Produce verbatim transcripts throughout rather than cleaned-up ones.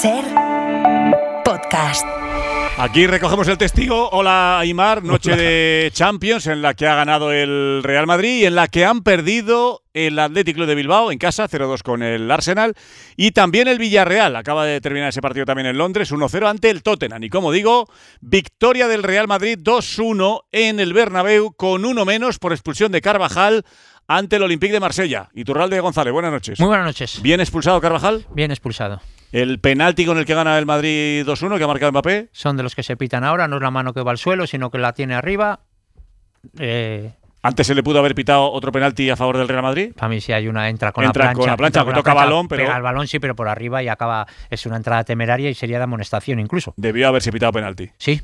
SER Podcast. Aquí recogemos el testigo. Hola, Aimar. Noche Hola. de Champions en la que ha ganado el Real Madrid y en la que han perdido el Athletic Club de Bilbao en casa, cero dos con el Arsenal, y también el Villarreal. Acaba de terminar ese partido también en Londres, uno cero ante el Tottenham. Y como digo, victoria del Real Madrid dos uno en el Bernabéu con uno menos por expulsión de Carvajal ante el Olympique de Marsella. Iturralde González, buenas noches. Muy buenas noches. ¿Bien expulsado Carvajal? Bien expulsado. El penalti con el que gana el Madrid dos uno, que ha marcado Mbappé. Son de los que se pitan ahora, no es la mano que va al suelo, sino que la tiene arriba. Eh, Antes se le pudo haber pitado otro penalti a favor del Real Madrid. Para mí si hay una, entra con Entra la plancha. con la plancha, entra porque con la toca plancha, balón, pero- pega el balón sí, pero por arriba y acaba. Es una entrada temeraria y sería de amonestación incluso. Debió haberse pitado penalti. Sí.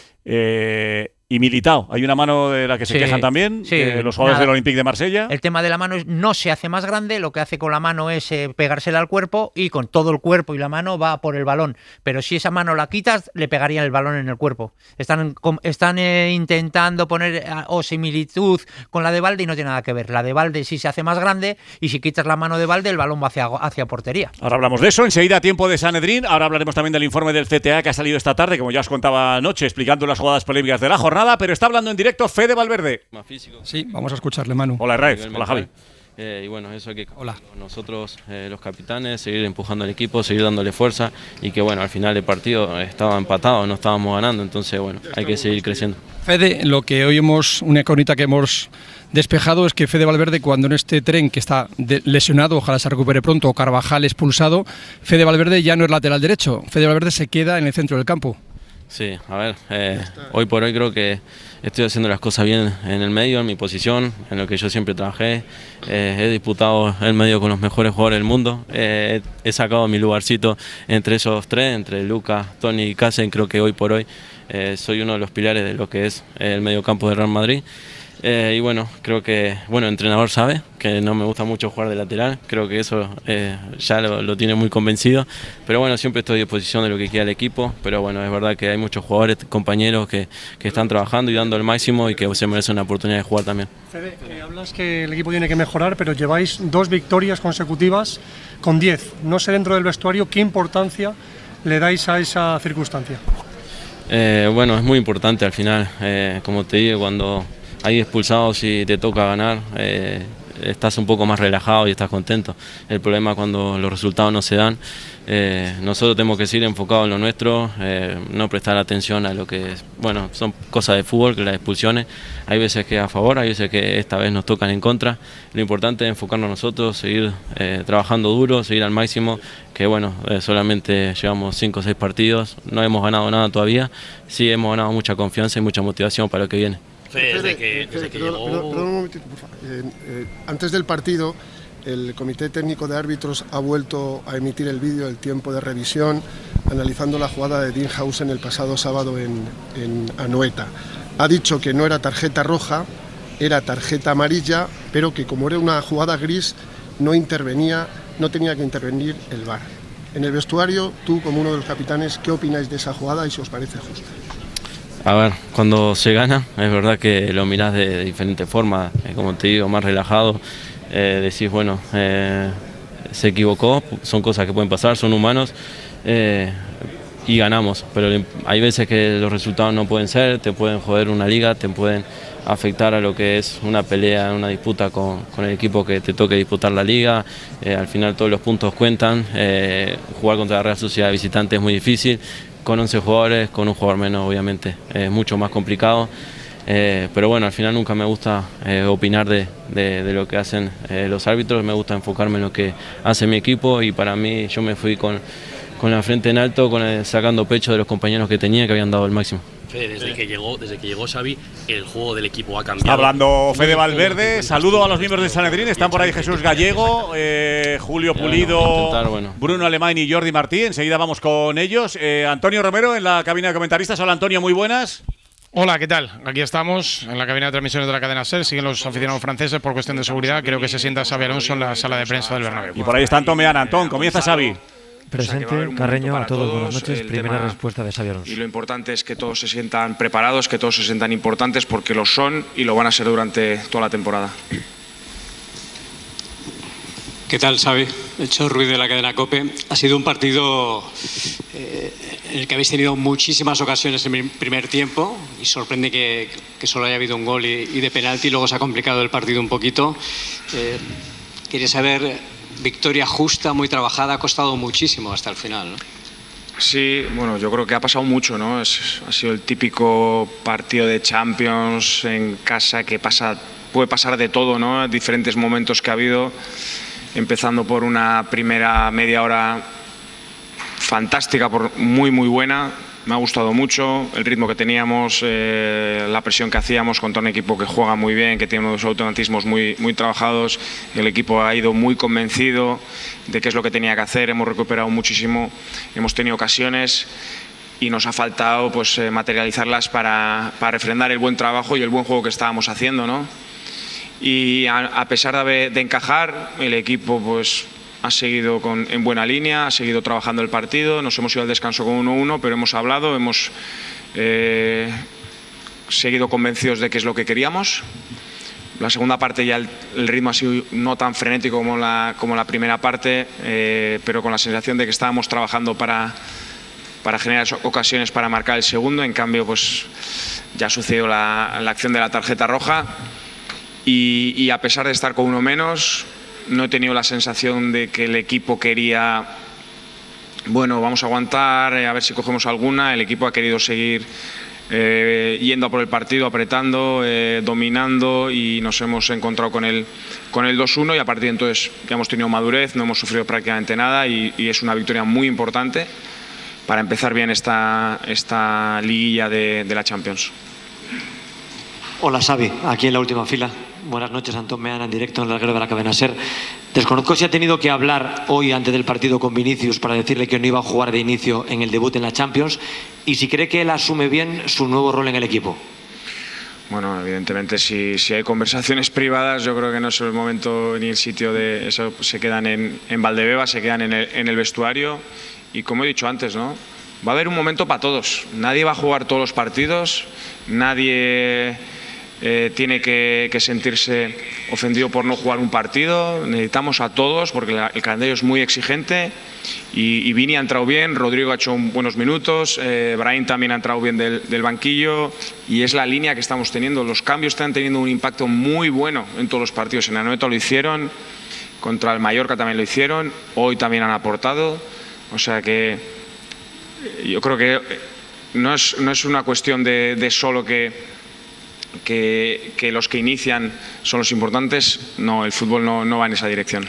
Eh, y Militao, hay una mano de la que se Sí, quejan también, sí, de los jugadores nada. del Olympique de Marsella. El tema de la mano es- no se hace más grande, lo que hace con la mano es eh, pegársela al cuerpo y con todo el cuerpo y la mano va por el balón. Pero si esa mano la quitas, le pegaría el balón en el cuerpo. Están, com- están eh, intentando poner eh, o similitud con la de Balde y no tiene nada que ver. La de Balde sí se hace más grande y si quitas la mano de Balde, el balón va hacia, hacia portería. Ahora hablamos de eso, enseguida tiempo de Sanedrín. Ahora hablaremos también del informe del C T A que ha salido esta tarde, como ya os contaba anoche, explicando las jugadas polémicas de la jornada, pero está hablando en directo Fede Valverde. Más físico. Sí, vamos a escucharle, Manu. Hola, Raif. nivel Hola, mental. Javi. Eh, y bueno, eso hay que Hola. nosotros, eh, los capitanes, seguir empujando al equipo, seguir dándole fuerza y que bueno, al final del partido estaba empatado, no estábamos ganando, entonces bueno, hay que seguir creciendo. Fede, lo que hoy hemos, una incógnita que hemos despejado es que Fede Valverde, cuando en este tren que está de- lesionado, ojalá se recupere pronto, o Carvajal expulsado, Fede Valverde ya no es lateral derecho, Fede Valverde se queda en el centro del campo. Sí, a ver, eh, hoy por hoy creo que estoy haciendo las cosas bien en el medio, en mi posición, en lo que yo siempre trabajé. Eh, he disputado el medio con los mejores jugadores del mundo. Eh, he, he sacado mi lugarcito entre esos tres, entre Lucas, Toni y Kassen. Creo que hoy por hoy eh, soy uno de los pilares de lo que es el mediocampo de Real Madrid. Eh, y bueno, creo que, bueno, el entrenador sabe que no me gusta mucho jugar de lateral, creo que eso eh, ya lo, lo tiene muy convencido, pero bueno, siempre estoy a disposición de lo que quiera el equipo, pero bueno, es verdad que hay muchos jugadores, compañeros que, que están trabajando y dando el máximo y que se merecen una oportunidad de jugar también. Fede, eh, hablas que el equipo tiene que mejorar, pero lleváis dos victorias consecutivas con diez. No sé dentro del vestuario qué importancia le dais a esa circunstancia. Eh, bueno, es muy importante al final, eh, como te digo, cuando hay expulsados y te toca ganar, eh, estás un poco más relajado y estás contento. El problema es cuando los resultados no se dan. Eh, nosotros tenemos que seguir enfocados en lo nuestro, eh, no prestar atención a lo que es, bueno, son cosas de fútbol, que las expulsiones, hay veces que a favor, hay veces que esta vez nos tocan en contra. Lo importante es enfocarnos nosotros, seguir eh, trabajando duro, seguir al máximo, que bueno, eh, solamente llevamos cinco o seis partidos, no hemos ganado nada todavía, sí hemos ganado mucha confianza y mucha motivación para lo que viene. Desde que, desde que perdón, llegó... perdón, perdón un momentito, por favor. Eh, eh, antes del partido, el Comité Técnico de Árbitros ha vuelto a emitir el vídeo del tiempo de revisión, analizando la jugada de Dinhausen el pasado sábado en, en Anoeta. Ha dicho que no era tarjeta roja, era tarjeta amarilla, pero que como era una jugada gris, no intervenía, no tenía que intervenir el V A R. En el vestuario, tú como uno de los capitanes, ¿qué opináis de esa jugada y si os parece justa? A ver, cuando se gana, es verdad que lo mirás de, de diferentes formas, eh, como te digo, más relajado, eh, decís, bueno, eh, se equivocó, son cosas que pueden pasar, son humanos, eh, y ganamos, pero hay veces que los resultados no pueden ser, te pueden joder una liga, te pueden afectar a lo que es una pelea, una disputa con, con el equipo que te toque disputar la liga, eh, al final todos los puntos cuentan, eh, jugar contra la Real Sociedad de visitante es muy difícil, con once jugadores, con un jugador menos obviamente es mucho más complicado, eh, pero bueno, al final nunca me gusta eh, opinar de, de, de lo que hacen eh, los árbitros, me gusta enfocarme en lo que hace mi equipo y para mí yo me fui con, con la frente en alto, con el, sacando pecho de los compañeros que tenía que habían dado el máximo. Fede, desde que llegó, desde que llegó Xavi, el juego del equipo ha cambiado. Está hablando Fede Muy Valverde. poco. Saludo a los miembros de Sanedrín. Están por ahí Jesús Gallego, eh, Julio Bueno, Pulido, intentar, bueno. Bruno Alemán y Jordi Martí. Enseguida vamos con ellos. Eh, Antonio Romero en la cabina de comentaristas. Hola Antonio, muy buenas. Hola, ¿qué tal? Aquí estamos en la cabina de transmisiones de la cadena SER. Siguen los aficionados franceses por cuestión de seguridad. Creo que se sienta Xabi Alonso en la sala de prensa del Bernabéu. Y por ahí está Antón Meana. Antón, comienza Xavi. Presente, Carreño, a todos, buenas noches. Primera respuesta de Xabi Alonso. Y lo importante es que todos se sientan preparados, que todos se sientan importantes, porque lo son y lo van a ser durante toda la temporada. ¿Qué tal, Xavi? Hecho Ruiz de la cadena COPE. Ha sido un partido eh, en el que habéis tenido muchísimas ocasiones en el primer tiempo y sorprende que, que solo haya habido un gol y, y de penalti. Luego se ha complicado el partido un poquito. Eh, quería saber, victoria justa, muy trabajada, ha costado muchísimo hasta el final, ¿no? Sí, bueno, yo creo que ha pasado mucho, ¿no? Es, ha sido el típico partido de Champions en casa que pasa, puede pasar de todo, ¿no? Diferentes momentos que ha habido, empezando por una primera media hora fantástica, por, muy muy buena. Me ha gustado mucho el ritmo que teníamos, eh, la presión que hacíamos contra un equipo que juega muy bien, que tiene unos automatismos muy, muy trabajados. El equipo ha ido muy convencido de qué es lo que tenía que hacer. Hemos recuperado muchísimo, hemos tenido ocasiones y nos ha faltado pues, eh, materializarlas para, para refrendar el buen trabajo y el buen juego que estábamos haciendo, ¿no? Y a, a pesar de, de encajar, el equipo pues ha seguido con, en buena línea, ha seguido trabajando el partido. Nos hemos ido al descanso con uno uno, pero hemos hablado, hemos eh, seguido convencidos de que es lo que queríamos. La segunda parte ya el, el ritmo ha sido no tan frenético como la, como la primera parte, eh, pero con la sensación de que estábamos trabajando para, para generar ocasiones para marcar el segundo. En cambio, pues ya ha sucedido la, la acción de la tarjeta roja y, y a pesar de estar con uno menos, no he tenido la sensación de que el equipo quería, bueno, vamos a aguantar, a ver si cogemos alguna. El equipo ha querido seguir eh, yendo a por el partido, apretando, eh, dominando, y nos hemos encontrado con el, con el dos uno y a partir de entonces ya hemos tenido madurez, no hemos sufrido prácticamente nada y, y es una victoria muy importante para empezar bien esta, esta liguilla de, de la Champions. Hola, Xavi, aquí en la última fila. Buenas noches, Antón Meana, en directo en el larguero de la cadena SER. Desconozco si ha tenido que hablar hoy antes del partido con Vinicius para decirle que no iba a jugar de inicio en el debut en la Champions y si cree que él asume bien su nuevo rol en el equipo. Bueno, evidentemente si, si hay conversaciones privadas, yo creo que no es el momento ni el sitio de eso. Se quedan en, en Valdebeba, se quedan en el, en el vestuario y como he dicho antes, ¿no? Va a haber un momento para todos. Nadie va a jugar todos los partidos, nadie Eh, tiene que, que sentirse ofendido por no jugar un partido. Necesitamos a todos porque la, el calendario es muy exigente y, y Vini ha entrado bien, Rodrigo ha hecho un, buenos minutos, eh, Brahim también ha entrado bien del, del banquillo y es la línea que estamos teniendo. Los cambios están teniendo un impacto muy bueno en todos los partidos. En Anoeta lo hicieron, contra el Mallorca también lo hicieron, hoy también han aportado. O sea que yo creo que no es, no es una cuestión de, de solo que Que, que los que inician son los importantes. No, el fútbol no, no va en esa dirección.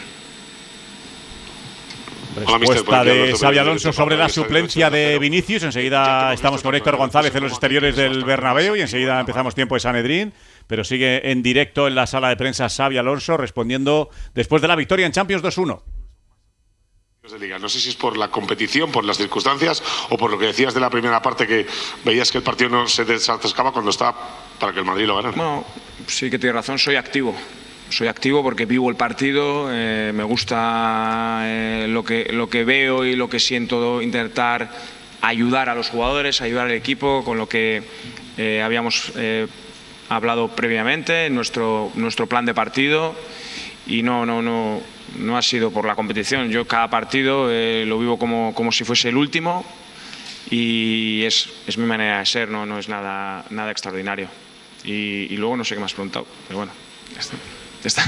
Respuesta de Xabi Alonso sobre la suplencia de Vinicius. Enseguida estamos con Héctor González en los exteriores del Bernabéu y enseguida empezamos tiempo de Sanedrín, pero sigue en directo en la sala de prensa Xabi Alonso respondiendo después de la victoria en Champions dos uno. No sé si es por la competición, por las circunstancias o por lo que decías de la primera parte, que veías que el partido no se desatascaba cuando estaba para que el Madrid lo ganara. Bueno, sí que tienes razón, soy activo. Soy activo porque vivo el partido, eh, me gusta eh, lo, que, lo que veo y lo que siento, intentar ayudar a los jugadores, ayudar al equipo con lo que eh, habíamos eh, hablado previamente, nuestro, nuestro plan de partido y no, no, no. No ha sido por la competición. Yo cada partido eh, lo vivo como, como si fuese el último y es, es mi manera de ser, no, no es nada, nada extraordinario. Y, y luego no sé qué me has preguntado, pero bueno, ya está. Ya está.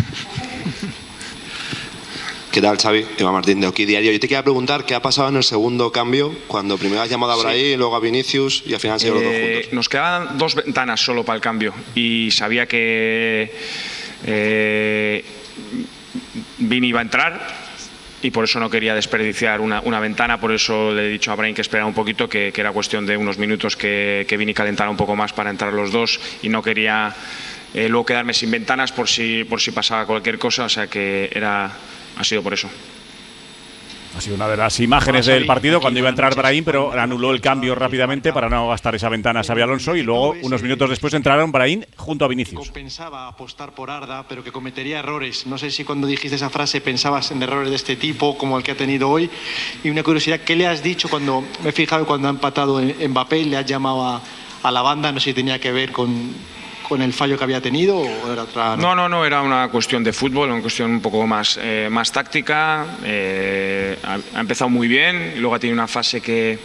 ¿Qué tal, Xavi? Eva Martín de Oki Diario. Yo te quería preguntar qué ha pasado en el segundo cambio, cuando primero has llamado a Brahim, sí, luego a Vinicius y al final han sido eh, los dos juntos. Nos quedaban dos ventanas solo para el cambio y sabía que Eh, Vini iba a entrar y por eso no quería desperdiciar una, una ventana, por eso le he dicho a Brahim que esperara un poquito, que, que era cuestión de unos minutos que, que Vini calentara un poco más para entrar los dos y no quería eh, luego quedarme sin ventanas por si, por si pasaba cualquier cosa, o sea que era, ha sido por eso. Ha sido una de las imágenes del partido cuando iba a entrar Brahim, pero anuló el cambio rápidamente para no gastar esa ventana a Xabi Alonso y luego unos minutos después entraron Brahim junto a Vinicius. Pensaba apostar por Arda, pero que cometería errores. No sé si cuando dijiste esa frase pensabas en errores de este tipo como el que ha tenido hoy. Y una curiosidad, ¿qué le has dicho cuando, me he fijado cuando ha empatado Mbappé, le has llamado a, a la banda? No sé si tenía que ver con con el fallo que había tenido o era otra? No, no, no, era una cuestión de fútbol, una cuestión un poco más, eh, más táctica. Eh, ha, ha empezado muy bien, y luego ha tenido una fase que,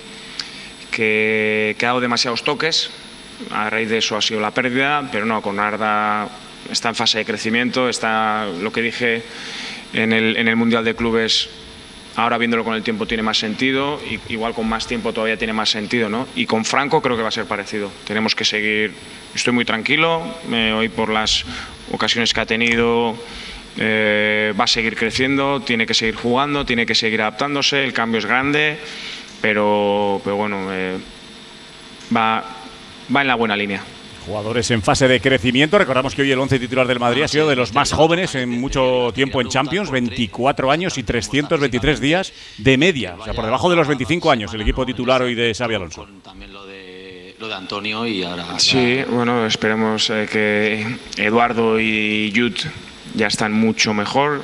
que, que ha dado demasiados toques. A raíz de eso ha sido la pérdida, pero no, con Arda está en fase de crecimiento, está lo que dije en el, en el Mundial de Clubes. Ahora viéndolo con el tiempo tiene más sentido, y igual con más tiempo todavía tiene más sentido, ¿no? Y con Franco creo que va a ser parecido. Tenemos que seguir, estoy muy tranquilo, eh, hoy por las ocasiones que ha tenido eh, va a seguir creciendo, tiene que seguir jugando, tiene que seguir adaptándose, el cambio es grande, pero, pero bueno, eh, va, va en la buena línea. Jugadores en fase de crecimiento. Recordamos que hoy el once titular del Madrid ha sido de los más jóvenes en mucho tiempo en Champions, veinticuatro años y trescientos veintitrés días de media, o sea, por debajo de los veinticinco años el equipo titular hoy de Xabi Alonso. También lo de, lo de Antonio y ahora... Sí, bueno, esperemos eh, que Eduardo y Jude ya están mucho mejor,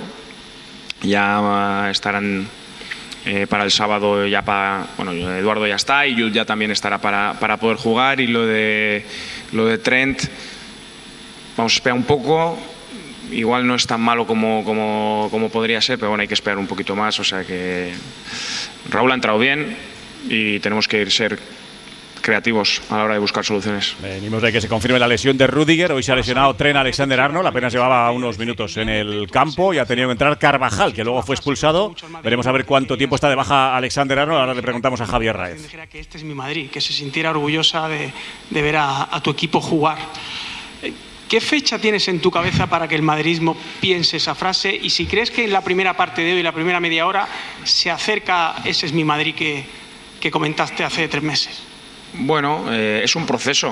ya uh, estarán eh, para el sábado, ya para, bueno, Eduardo ya está y Jude ya también estará para, para poder jugar, y lo de Lo de Trent, vamos a esperar un poco, igual no es tan malo como, como, como podría ser, pero bueno, hay que esperar un poquito más, o sea que Raúl ha entrado bien y tenemos que ir ser creativos a la hora de buscar soluciones. Venimos de que se confirme la lesión de Rüdiger. Hoy se ha lesionado Trent Alexander-Arnold, apenas llevaba unos minutos en el campo y ha tenido que entrar Carvajal, que luego fue expulsado. Veremos a ver cuánto tiempo está de baja Alexander-Arnold. Ahora le preguntamos a Javier Raez. Dijera que este es mi Madrid, que se sintiera orgullosa de, de ver a, a tu equipo jugar. ¿Qué fecha tienes en tu cabeza para que el madridismo piense esa frase? Y si crees que en la primera parte de hoy, la primera media hora, se acerca ese es mi Madrid que, que comentaste hace tres meses. Bueno, eh, es un proceso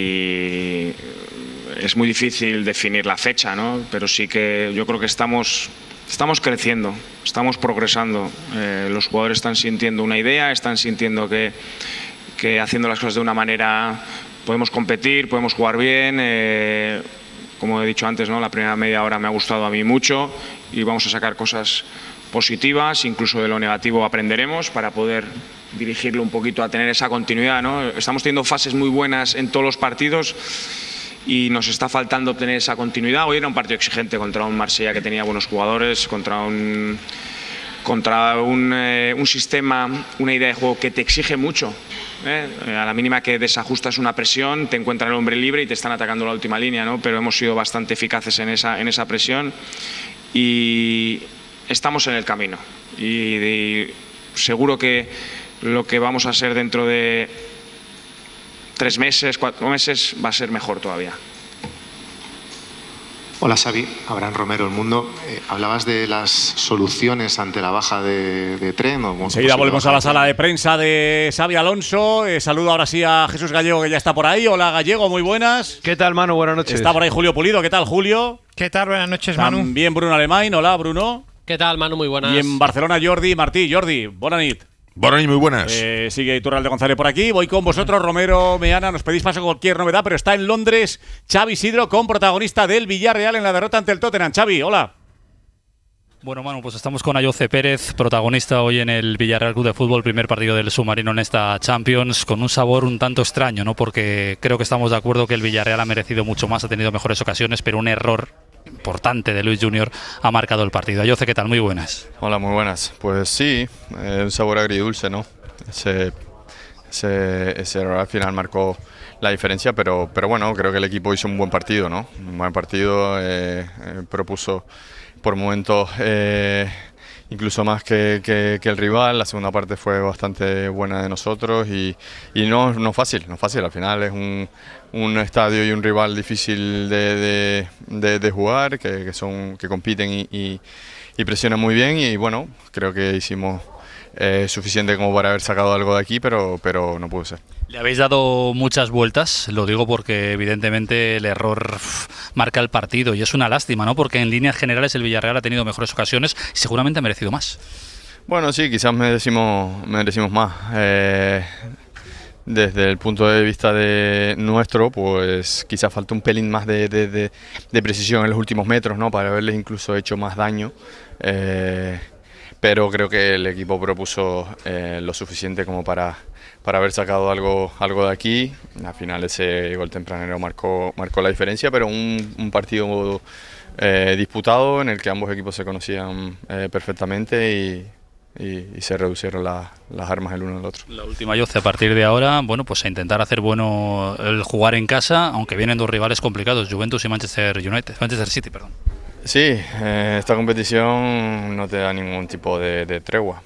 y es muy difícil definir la fecha, ¿no? Pero sí que yo creo que estamos, estamos creciendo, estamos progresando. Eh, los jugadores están sintiendo una idea, están sintiendo que, que haciendo las cosas de una manera podemos competir, podemos jugar bien. Eh, como he dicho antes, ¿no? La primera media hora me ha gustado a mí mucho y vamos a sacar cosas positivas, incluso de lo negativo aprenderemos para poder dirigirlo un poquito a tener esa continuidad, ¿no? Estamos teniendo fases muy buenas en todos los partidos y nos está faltando obtener esa continuidad. Hoy era un partido exigente contra un Marsella que tenía buenos jugadores, contra un, contra un, eh, un sistema, una idea de juego que te exige mucho. ¿eh? A la mínima que desajustas una presión, te encuentran el hombre libre y te están atacando la última línea, ¿no? Pero hemos sido bastante eficaces en esa, en esa presión y estamos en el camino. Y, y seguro que lo que vamos a ser dentro de tres meses, cuatro meses, va a ser mejor todavía. Hola Xavi, Abraham Romero, El Mundo. Eh, hablabas de las soluciones ante la baja de, de Trent. Enseguida volvemos a la sala de prensa de Xabi Alonso. Eh, saludo ahora sí a Jesús Gallego, que ya está por ahí. Hola Gallego, muy buenas. ¿Qué tal, Manu? Buenas noches. Está por ahí Julio Pulido. ¿Qué tal, Julio? ¿Qué tal? Buenas noches, Manu. También Bruno Alemán. Hola, Bruno. ¿Qué tal, Manu? Muy buenas. Y en Barcelona, Jordi Martí. Jordi, buenas nit. Buenas y muy buenas. Eh, sigue Iturralde González por aquí. Voy con vosotros, Romero, Meana. Nos pedís paso con cualquier novedad, pero está en Londres Xavi Sidro, con protagonista del Villarreal en la derrota ante el Tottenham. Xavi, hola. Bueno, Manu, pues estamos con Ayoce Pérez, protagonista hoy en el Villarreal Club de Fútbol, primer partido del submarino en esta Champions, con un sabor un tanto extraño, ¿no? Porque creo que estamos de acuerdo que el Villarreal ha merecido mucho más, ha tenido mejores ocasiones, pero un error importante de Luis Junior ha marcado el partido. Ayoce, ¿qué tal? Muy buenas. Hola, muy buenas. Pues sí, eh, un sabor agridulce, ¿no? Ese, ese, ese error al final marcó la diferencia, pero, pero bueno, creo que el equipo hizo un buen partido, ¿no? Un buen partido, eh, eh, propuso por momentos eh, incluso más que, que, que el rival. La segunda parte fue bastante buena de nosotros y, y no, no fácil, no fácil. Al final es un, un estadio y un rival difícil de, de, de, de jugar, que, que, son, que compiten y, y, y presionan muy bien y bueno, creo que hicimos eh, suficiente como para haber sacado algo de aquí, pero, pero no pudo ser. Le habéis dado muchas vueltas, lo digo porque evidentemente el error marca el partido y es una lástima, ¿no? Porque en líneas generales el Villarreal ha tenido mejores ocasiones y seguramente ha merecido más. Bueno, sí, quizás merecimos, merecimos más. Eh, desde el punto de vista de nuestro, pues quizás falta un pelín más de, de, de, de precisión en los últimos metros, ¿no? Para haberles incluso hecho más daño. Eh, pero creo que el equipo propuso eh, lo suficiente como para, para haber sacado algo, algo de aquí. Al final ese gol tempranero marcó, marcó la diferencia, pero un, un partido eh, disputado en el que ambos equipos se conocían eh, perfectamente y, y, y se reducieron la, las armas el uno al otro. La última, Jose, a partir de ahora, bueno, pues a intentar hacer bueno el jugar en casa, aunque vienen dos rivales complicados, Juventus y Manchester United, Manchester City, perdón. Sí, eh, esta competición no te da ningún tipo de, de tregua.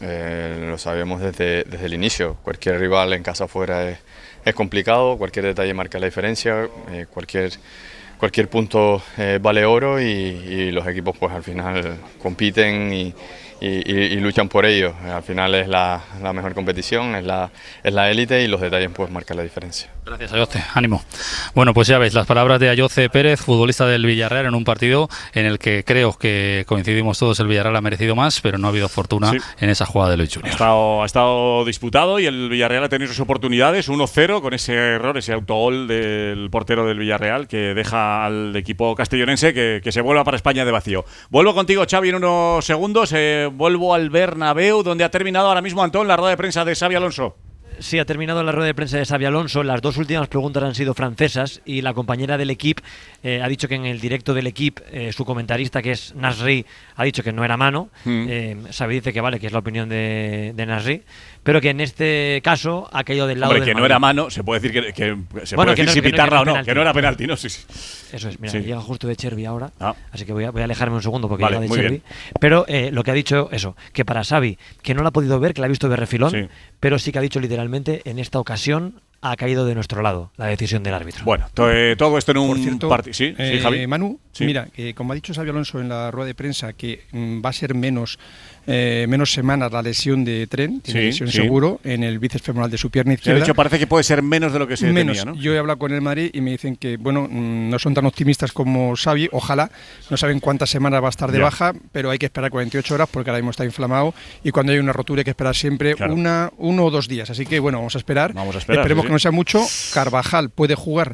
Eh, lo sabemos desde, desde el inicio. Cualquier rival en casa o fuera es, es complicado, cualquier detalle marca la diferencia, eh, cualquier, cualquier punto eh, vale oro y, y los equipos pues al final compiten y, y, y, y luchan por ello. Al final es la, la mejor competición, es la es la élite y los detalles pues marcan la diferencia. Gracias, Ayoce. Ánimo. Bueno, pues ya veis, las palabras de Ayoce Pérez, futbolista del Villarreal, en un partido en el que creo que coincidimos todos, el Villarreal ha merecido más, pero no ha habido fortuna sí. en esa jugada de Luis Junior. Ha estado, ha estado disputado y el Villarreal ha tenido sus oportunidades, uno cero con ese error, ese autogol del portero del Villarreal que deja al equipo castellonense que, que se vuelva para España de vacío. Vuelvo contigo, Xavi, en unos segundos. Eh, vuelvo al Bernabéu, donde ha terminado ahora mismo, Antón, la rueda de prensa de Xavi Alonso. Sí, ha terminado la rueda de prensa de Xavi Alonso. Las dos últimas preguntas han sido francesas y la compañera del equipo eh, ha dicho que en el directo del equipo eh, su comentarista, que es Nasri, ha dicho que no era mano. Mm. Eh, Xavi dice que vale, que es la opinión de, de Nasri, pero que en este caso ha caído del lado Hombre, del que no Madrid. era mano, se puede decir que, que se bueno, puede que decir no, si que pitarla no, o no, penalti. que no era penalti, ¿no? Sí, sí. Eso es, mira, sí. llega justo de Chervi ahora, ah. así que voy a, voy a alejarme un segundo porque vale, llega de Chervi. Bien. Pero eh, lo que ha dicho, eso, que para Xavi, que no la ha podido ver, que la ha visto de refilón, sí. pero sí que ha dicho literalmente, en esta ocasión ha caído de nuestro lado la decisión del árbitro. Bueno, to, eh, todo esto en un partido. Sí, eh, sí, Javi. Manu, sí. mira, eh, como ha dicho Xavi Alonso en la rueda de prensa, que mm, va a ser menos eh, menos semanas la lesión de Tren, tiene sí, lesión sí. seguro en el bíceps femoral de su pierna izquierda. De hecho, parece que puede ser menos de lo que se menos. tenía, ¿no? Yo he hablado con el Madrid y me dicen que, bueno, mmm, no son tan optimistas como Xavi, ojalá, no saben cuántas semanas va a estar de ya. baja, pero hay que esperar cuarenta y ocho horas porque ahora mismo está inflamado y cuando hay una rotura hay que esperar siempre claro. una, uno o dos días. Así que, bueno, vamos a esperar. Vamos a esperar Esperemos sí, que no sea mucho. Carvajal puede jugar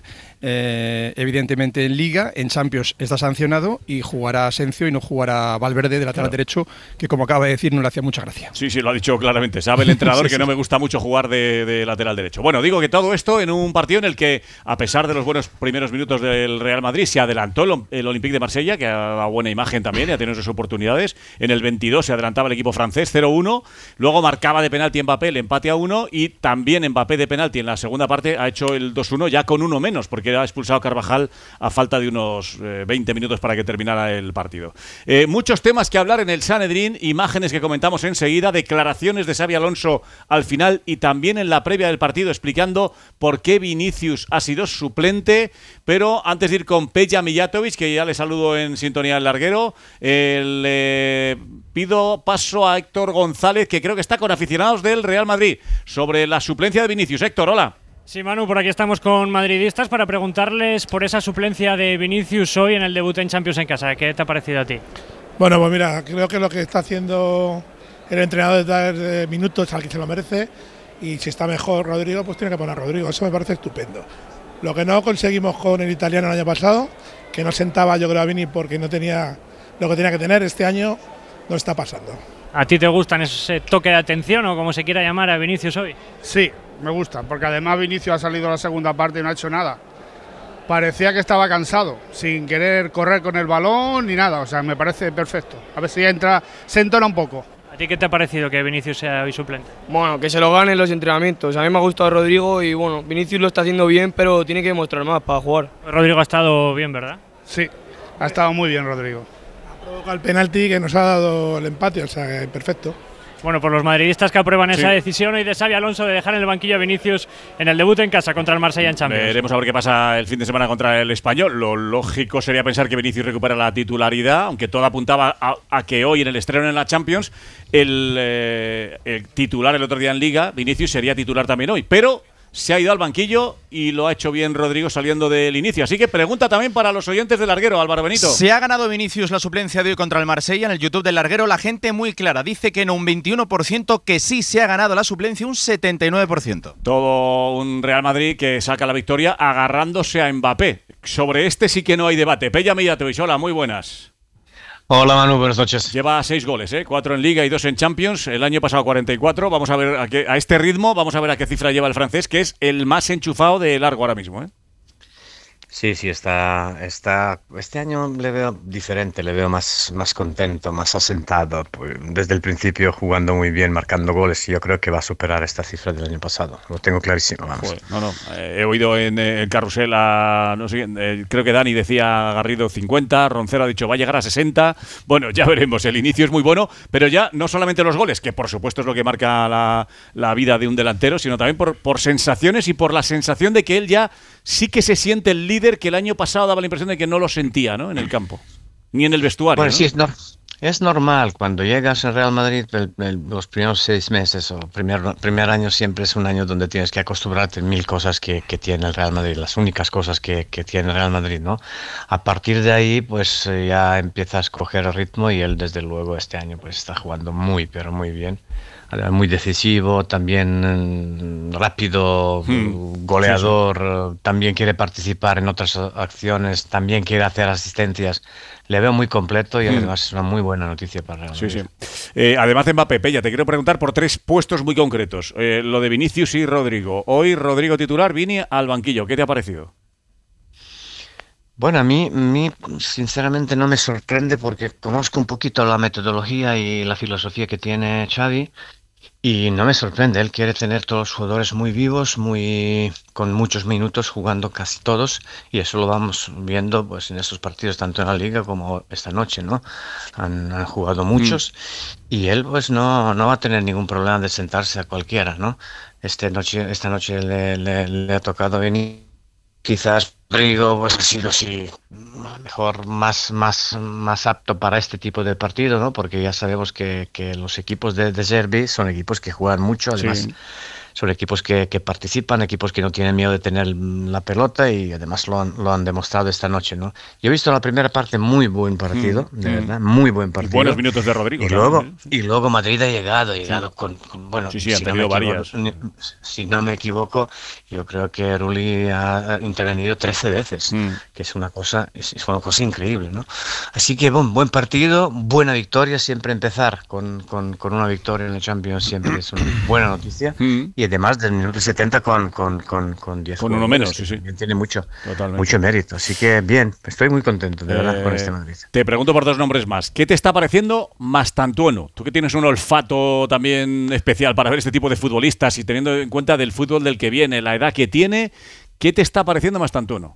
eh, evidentemente en Liga, en Champions está sancionado y jugará Asencio y no jugará Valverde de lateral claro. derecho, que como acaba de decir no le hacía mucha gracia. Sí, sí, lo ha dicho claramente. Sabe el entrenador sí, que sí. no me gusta mucho jugar de, de lateral derecho. Bueno, digo que todo esto en un partido en el que, a pesar de los buenos primeros minutos del Real Madrid, se adelantó el, el Olympique de Marsella, que ha dado buena imagen también y ha tenido sus oportunidades. En el veintidós se adelantaba el equipo francés, cero uno. Luego marcaba de penalti Mbappé el empate a uno y también Mbappé de penalti en la segunda parte ha hecho el dos uno ya con uno menos, porque ha expulsado Carvajal a falta de unos eh, veinte minutos para que terminara el partido. Eh, muchos temas que hablar en el Sanedrín, imágenes que comentamos enseguida, declaraciones de Xavi Alonso al final y también en la previa del partido explicando por qué Vinicius ha sido suplente. Pero antes de ir con Peja Mijatovic, que ya le saludo en sintonía al larguero, eh, le pido paso a Héctor González, que creo que está con aficionados del Real Madrid, sobre la suplencia de Vinicius. Héctor, hola. Sí, Manu, por aquí estamos con madridistas para preguntarles por esa suplencia de Vinicius hoy en el debut en Champions en casa. ¿Qué te ha parecido a ti? Bueno, pues mira, creo que lo que está haciendo el entrenador es dar minutos al que se lo merece, y si está mejor Rodrigo, pues tiene que poner a Rodrigo. Eso me parece estupendo. Lo que no conseguimos con el italiano el año pasado, que no sentaba yo creo a Vini porque no tenía lo que tenía que tener, este año no está pasando. ¿A ti te gustan ese toque de atención o como se quiera llamar a Vinicius hoy? Sí, me gusta, porque además Vinicius ha salido a la segunda parte y no ha hecho nada. Parecía que estaba cansado, sin querer correr con el balón ni nada, o sea, me parece perfecto. A ver si ya entra, se entona un poco. ¿A ti qué te ha parecido que Vinicius sea hoy suplente? Bueno, que se lo gane en los entrenamientos. A mí me ha gustado Rodrigo y bueno, Vinicius lo está haciendo bien, pero tiene que demostrar más para jugar. Rodrigo ha estado bien, ¿verdad? Sí, ha estado muy bien Rodrigo. Ha provocado el penalti que nos ha dado el empate, o sea, perfecto. Bueno, por los madridistas que aprueban sí. esa decisión hoy de Xavi Alonso de dejar en el banquillo a Vinicius en el debut en casa contra el Marsella en Champions. Veremos a ver qué pasa el fin de semana contra el Español. Lo lógico sería pensar que Vinicius recupera la titularidad, aunque todo apuntaba a, a que hoy en el estreno en la Champions el, eh, el titular el otro día en Liga, Vinicius sería titular también hoy, pero se ha ido al banquillo y lo ha hecho bien Rodrigo saliendo del inicio. Así que pregunta también para los oyentes del Larguero, Álvaro Benito. ¿Se ha ganado Vinicius la suplencia de hoy contra el Marsella? En el YouTube del Larguero la gente muy clara. Dice que no un veintiuno por ciento, que sí se ha ganado la suplencia un setenta y nueve por ciento. Todo un Real Madrid que saca la victoria agarrándose a Mbappé. Sobre este sí que no hay debate. Peja Mijatovic, hola, muy buenas. Hola Manu, buenas noches. Lleva seis goles, ¿eh? Cuatro en Liga y dos en Champions. El año pasado cuarenta y cuatro. Vamos a ver a, qué, a este ritmo, vamos a ver a qué cifra lleva el francés, que es el más enchufado de largo ahora mismo, ¿eh? Sí, sí, está, está. Este año le veo diferente, le veo más, más contento, más asentado. Pues, desde el principio jugando muy bien, marcando goles, y yo creo que va a superar esta cifra del año pasado. Lo tengo clarísimo, vamos. Joder, no, no. Eh, he oído en el carrusel a, no sé, eh, creo que Dani decía a Garrido cincuenta, Roncero ha dicho va a llegar a sesenta. Bueno, ya veremos. El inicio es muy bueno, pero ya no solamente los goles, que por supuesto es lo que marca la, la vida de un delantero, sino también por, por sensaciones y por la sensación de que él ya sí que se siente el líder que el año pasado daba la impresión de que no lo sentía, ¿no? En el campo, ni en el vestuario. Bueno, ¿no? sí, es, no, es normal. Cuando llegas al Real Madrid, el, el, los primeros seis meses o primer, primer año siempre es un año donde tienes que acostumbrarte a mil cosas que, que tiene el Real Madrid, las únicas cosas que, que tiene el Real Madrid, ¿no? A partir de ahí, pues ya empiezas a coger el ritmo y él, desde luego, este año pues está jugando muy, pero muy bien. Muy decisivo, también rápido, hmm. goleador, sí, sí. También quiere participar en otras acciones, también quiere hacer asistencias. Le veo muy completo y hmm. además es una muy buena noticia para Real Madrid. Sí, sí. Eh, además de Mbappé, Pella, te quiero preguntar por tres puestos muy concretos. Eh, lo de Vinicius y Rodrigo. Hoy Rodrigo titular, Vini al banquillo. ¿Qué te ha parecido? Bueno, a mí, mí sinceramente no me sorprende porque conozco un poquito la metodología y la filosofía que tiene Xavi. Y no me sorprende, él quiere tener todos los jugadores muy vivos, muy con muchos minutos jugando casi todos, y eso lo vamos viendo pues en estos partidos tanto en la Liga como esta noche, ¿no? Han, han jugado muchos mm. y él pues no, no va a tener ningún problema de sentarse a cualquiera, ¿no? Este noche, esta noche le, le, le ha tocado venir. Quizás Rodrigo pues, ha sido sí, mejor, más, más, más apto para este tipo de partido, ¿no? Porque ya sabemos que, que los equipos de, de Xerbi son equipos que juegan mucho, además sí. son equipos que, que participan, equipos que no tienen miedo de tener la pelota y además lo han, lo han demostrado esta noche, ¿no? Yo he visto la primera parte muy buen partido, mm, de mm. verdad, muy buen partido. Buenos minutos de Rodrigo. Y luego, ¿eh? y luego Madrid ha llegado, ha llegado sí. con, con, bueno, sí, sí, si, ha no varias. Equivoco, si no me equivoco, yo creo que Rulli ha intervenido trece veces, mm. que es una cosa, es, es una cosa increíble, ¿no? Así que bon, buen partido, buena victoria, siempre empezar con, con, con una victoria en el Champions siempre es una buena noticia. Mm. Y además del minuto setenta con, con, con, con diez con uno menos, sí, sí. Tiene mucho, mucho mérito. Así que bien, estoy muy contento, de eh, verdad, con este Madrid. Te pregunto por dos nombres más. ¿Qué te está pareciendo Mastantuono? Tú que tienes un olfato también especial para ver este tipo de futbolistas y teniendo en cuenta del fútbol del que viene, la edad que tiene, ¿qué te está pareciendo Mastantuono?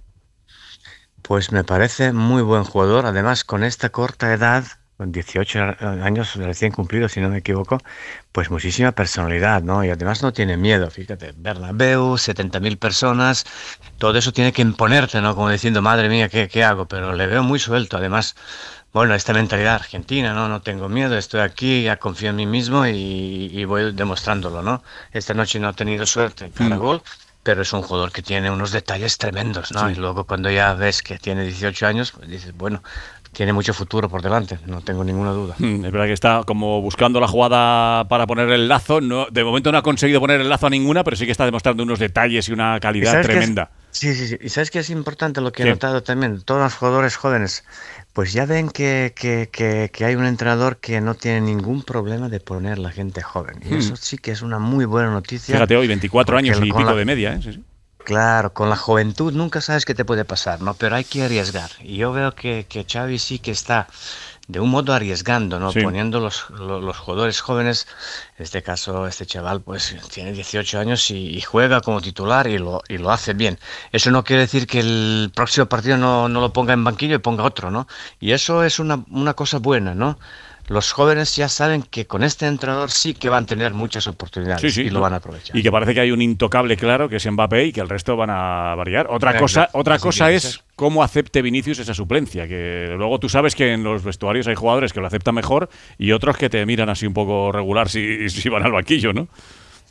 Pues me parece muy buen jugador, además con esta corta edad, con dieciocho años recién cumplidos, si no me equivoco, pues muchísima personalidad, ¿no? Y además no tiene miedo, fíjate, Bernabéu, setenta mil personas, todo eso tiene que imponerte, ¿no? Como diciendo, madre mía, ¿qué, qué hago? Pero le veo muy suelto, además, bueno, esta mentalidad argentina, ¿no? No tengo miedo, estoy aquí, ya confío en mí mismo y, y voy demostrándolo, ¿no? Esta noche no he tenido suerte en cada mm. gol, pero es un jugador que tiene unos detalles tremendos, ¿no? Sí. Y luego cuando ya ves que tiene dieciocho años, pues dices, bueno, tiene mucho futuro por delante, no tengo ninguna duda. Mm, es verdad que está como buscando la jugada para poner el lazo. No, de momento no ha conseguido poner el lazo a ninguna, pero sí que está demostrando unos detalles y una calidad tremenda. Es, sí, sí, sí. Y sabes que es importante lo que sí. he notado también. Todos los jugadores jóvenes, pues ya ven que, que, que, que hay un entrenador que no tiene ningún problema de poner la gente joven. Y mm. eso sí que es una muy buena noticia. Fíjate, hoy veinticuatro años y pico la... de media, ¿eh? Sí, sí. Claro, con la juventud nunca sabes qué te puede pasar, ¿no? Pero hay que arriesgar. Y yo veo que, que Xavi sí que está de un modo arriesgando, ¿no? Sí. Poniendo los, los, los jugadores jóvenes, en este caso este chaval pues tiene dieciocho años y, y juega como titular y lo, y lo hace bien. Eso no quiere decir que el próximo partido no, no lo ponga en banquillo y ponga otro, ¿no? Y eso es una, una cosa buena, ¿no? Los jóvenes ya saben que con este entrenador sí que van a tener muchas oportunidades sí, sí, y lo van a aprovechar. Y que parece que hay un intocable claro que es Mbappé y que el resto van a variar. Otra Pero cosa, otra Así cosa es cómo acepte Vinicius esa suplencia, que luego tú sabes que en los vestuarios hay jugadores que lo aceptan mejor y otros que te miran así un poco regular si, si van al banquillo, ¿no?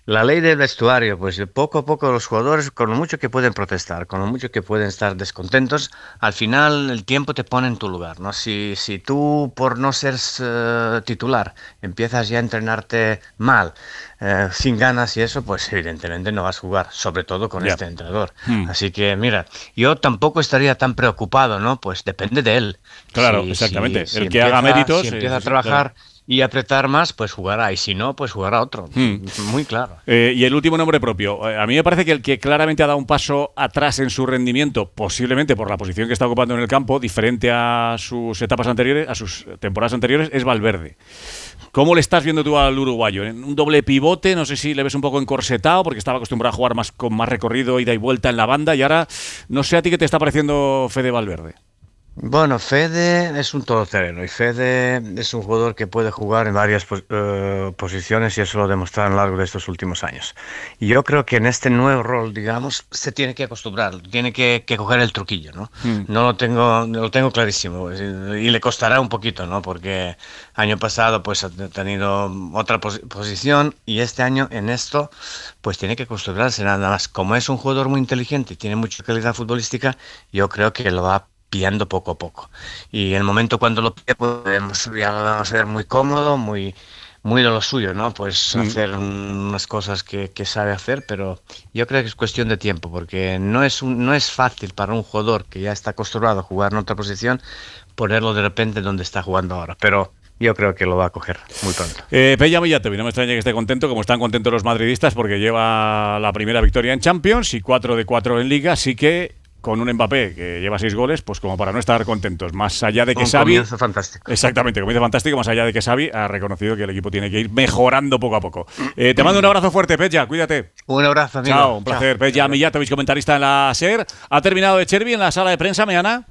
La ley del vestuario, pues poco a poco los jugadores, con lo mucho que pueden protestar, con lo mucho que pueden estar descontentos, al final el tiempo te pone en tu lugar, ¿no? Si, si tú, por no ser uh, titular, empiezas ya a entrenarte mal, uh, sin ganas y eso, pues evidentemente no vas a jugar, sobre todo con Ya. este entrenador. Hmm. Así que, mira, yo tampoco estaría tan preocupado, ¿no? Pues depende de él. Claro, Si- exactamente. si- El si que haga empieza- méritos, Si eh, empieza a sí, trabajar claro. y apretar más, pues jugará, y si no, pues jugará otro. Hmm. Muy claro. Eh, y el último nombre propio. Eh, A mí me parece que el que claramente ha dado un paso atrás en su rendimiento, posiblemente por la posición que está ocupando en el campo, diferente a sus etapas anteriores, a sus temporadas anteriores, es Valverde. ¿Cómo le estás viendo tú al uruguayo? En un doble pivote, no sé si le ves un poco encorsetado, porque estaba acostumbrado a jugar más con más recorrido, ida y vuelta en la banda, y ahora no sé a ti qué te está pareciendo Fede Valverde. Bueno, Fede es un todoterreno y Fede es un jugador que puede jugar en varias pos- eh, posiciones y eso lo ha demostrado a lo largo de estos últimos años. Y yo creo que en este nuevo rol, digamos, se tiene que acostumbrar, tiene que, que coger el truquillo, ¿no? Mm. No lo tengo, no lo tengo clarísimo y, y le costará un poquito, ¿no? Porque año pasado pues ha tenido otra pos- posición y este año en esto pues tiene que acostumbrarse nada más. Como es un jugador muy inteligente y tiene mucha calidad futbolística, yo creo que lo va pillando poco a poco. Y el momento cuando lo pille, pues ya lo vamos a ver muy cómodo, muy, muy de lo suyo, ¿no? Pues Mm. hacer unas cosas que, que sabe hacer, pero yo creo que es cuestión de tiempo, porque no es, un, no es fácil para un jugador que ya está acostumbrado a jugar en otra posición, ponerlo de repente donde está jugando ahora. Pero yo creo que lo va a coger muy pronto. Eh, Peja Villatovi, no me extraña que esté contento, como están contentos los madridistas, porque lleva la primera victoria en Champions y cuatro de cuatro en Liga, así que con un Mbappé que lleva seis goles, pues como para no estar contentos. Más allá de que Un Xavi... comienzo fantástico. Exactamente, comienzo fantástico, más allá de que Xavi ha reconocido que el equipo tiene que ir mejorando poco a poco. Eh, te mando un abrazo fuerte, Peja, cuídate. Un abrazo, amigo. Chao, un Chao. placer. Peja Mijatovic, comentarista en la SER. Ha terminado de Chervi en la sala de prensa, Meana.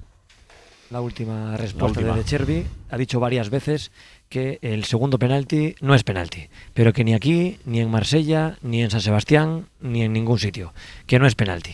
La última respuesta última. de De Chervi ha dicho varias veces que el segundo penalti no es penalti, pero que ni aquí, ni en Marsella, ni en San Sebastián, ni en ningún sitio, que no es penalti.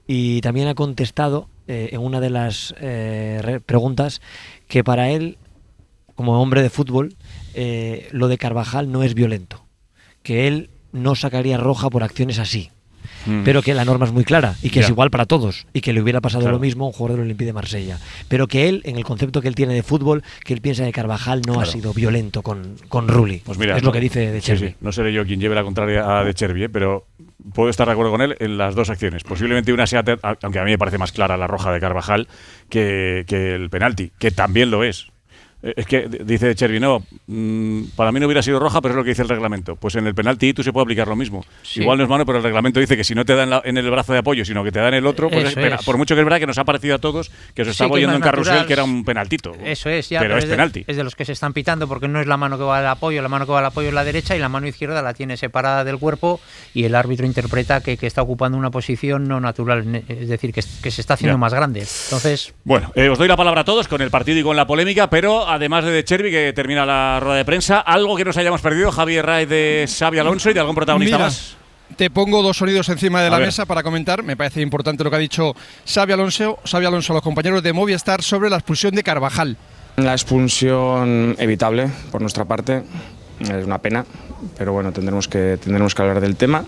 Y también ha contestado eh, en una de las eh, re- preguntas que para él, como hombre de fútbol, eh, lo de Carvajal no es violento, que él no sacaría roja por acciones así. Mm. Pero que la norma es muy clara y que Ya. es igual para todos y que le hubiera pasado Claro. lo mismo a un jugador del Olympique de Marsella. Pero que él, en el concepto que él tiene de fútbol, que él piensa que Carvajal no ha Claro. sido violento con, con Rulli. Pues mira, es no- lo que dice De sí, Chervi. sí, no seré yo quien lleve la contraria a De Chervi, ¿eh? Pero puedo estar de acuerdo con él en las dos acciones. Posiblemente una sea, te- aunque a mí me parece más clara la roja de Carvajal que, que el penalti, que también lo es. Eh, Es que d- dice Chervi, no, mm, para mí no hubiera sido roja, pero es lo que dice el reglamento. Pues en el penalti tú se puede aplicar lo mismo. Sí. Igual no es mano, pero el reglamento dice que si no te da en, la- en el brazo de apoyo, sino que te da en el otro, pues Eso es pena- es. por mucho que es verdad que nos ha parecido a todos que os Sí, estaba que es oyendo en más carrusel natural. que era un penaltito. Eso es, ya, pero, es de- penalti. es de los que se están pitando porque no es la mano que va al apoyo, la mano que va al apoyo es la derecha y la mano izquierda la tiene separada del cuerpo y el árbitro interpreta que, que está ocupando una posición no natural, es decir, que, que se está haciendo Ya. más grande. Entonces, Bueno, eh, os doy la palabra a todos con el partido y con la polémica, pero además de De Chervi, que termina la rueda de prensa, algo que nos hayamos perdido, Javier Raiz, de Xavi Alonso y de algún protagonista Mira, más. Te pongo dos sonidos encima de A la ver. mesa para comentar. Me parece importante lo que ha dicho Xavi Alonso, Xavi Alonso a los compañeros de Movistar sobre la expulsión de Carvajal. La expulsión evitable por nuestra parte, es una pena, pero bueno, tendremos que, tendremos que hablar del tema.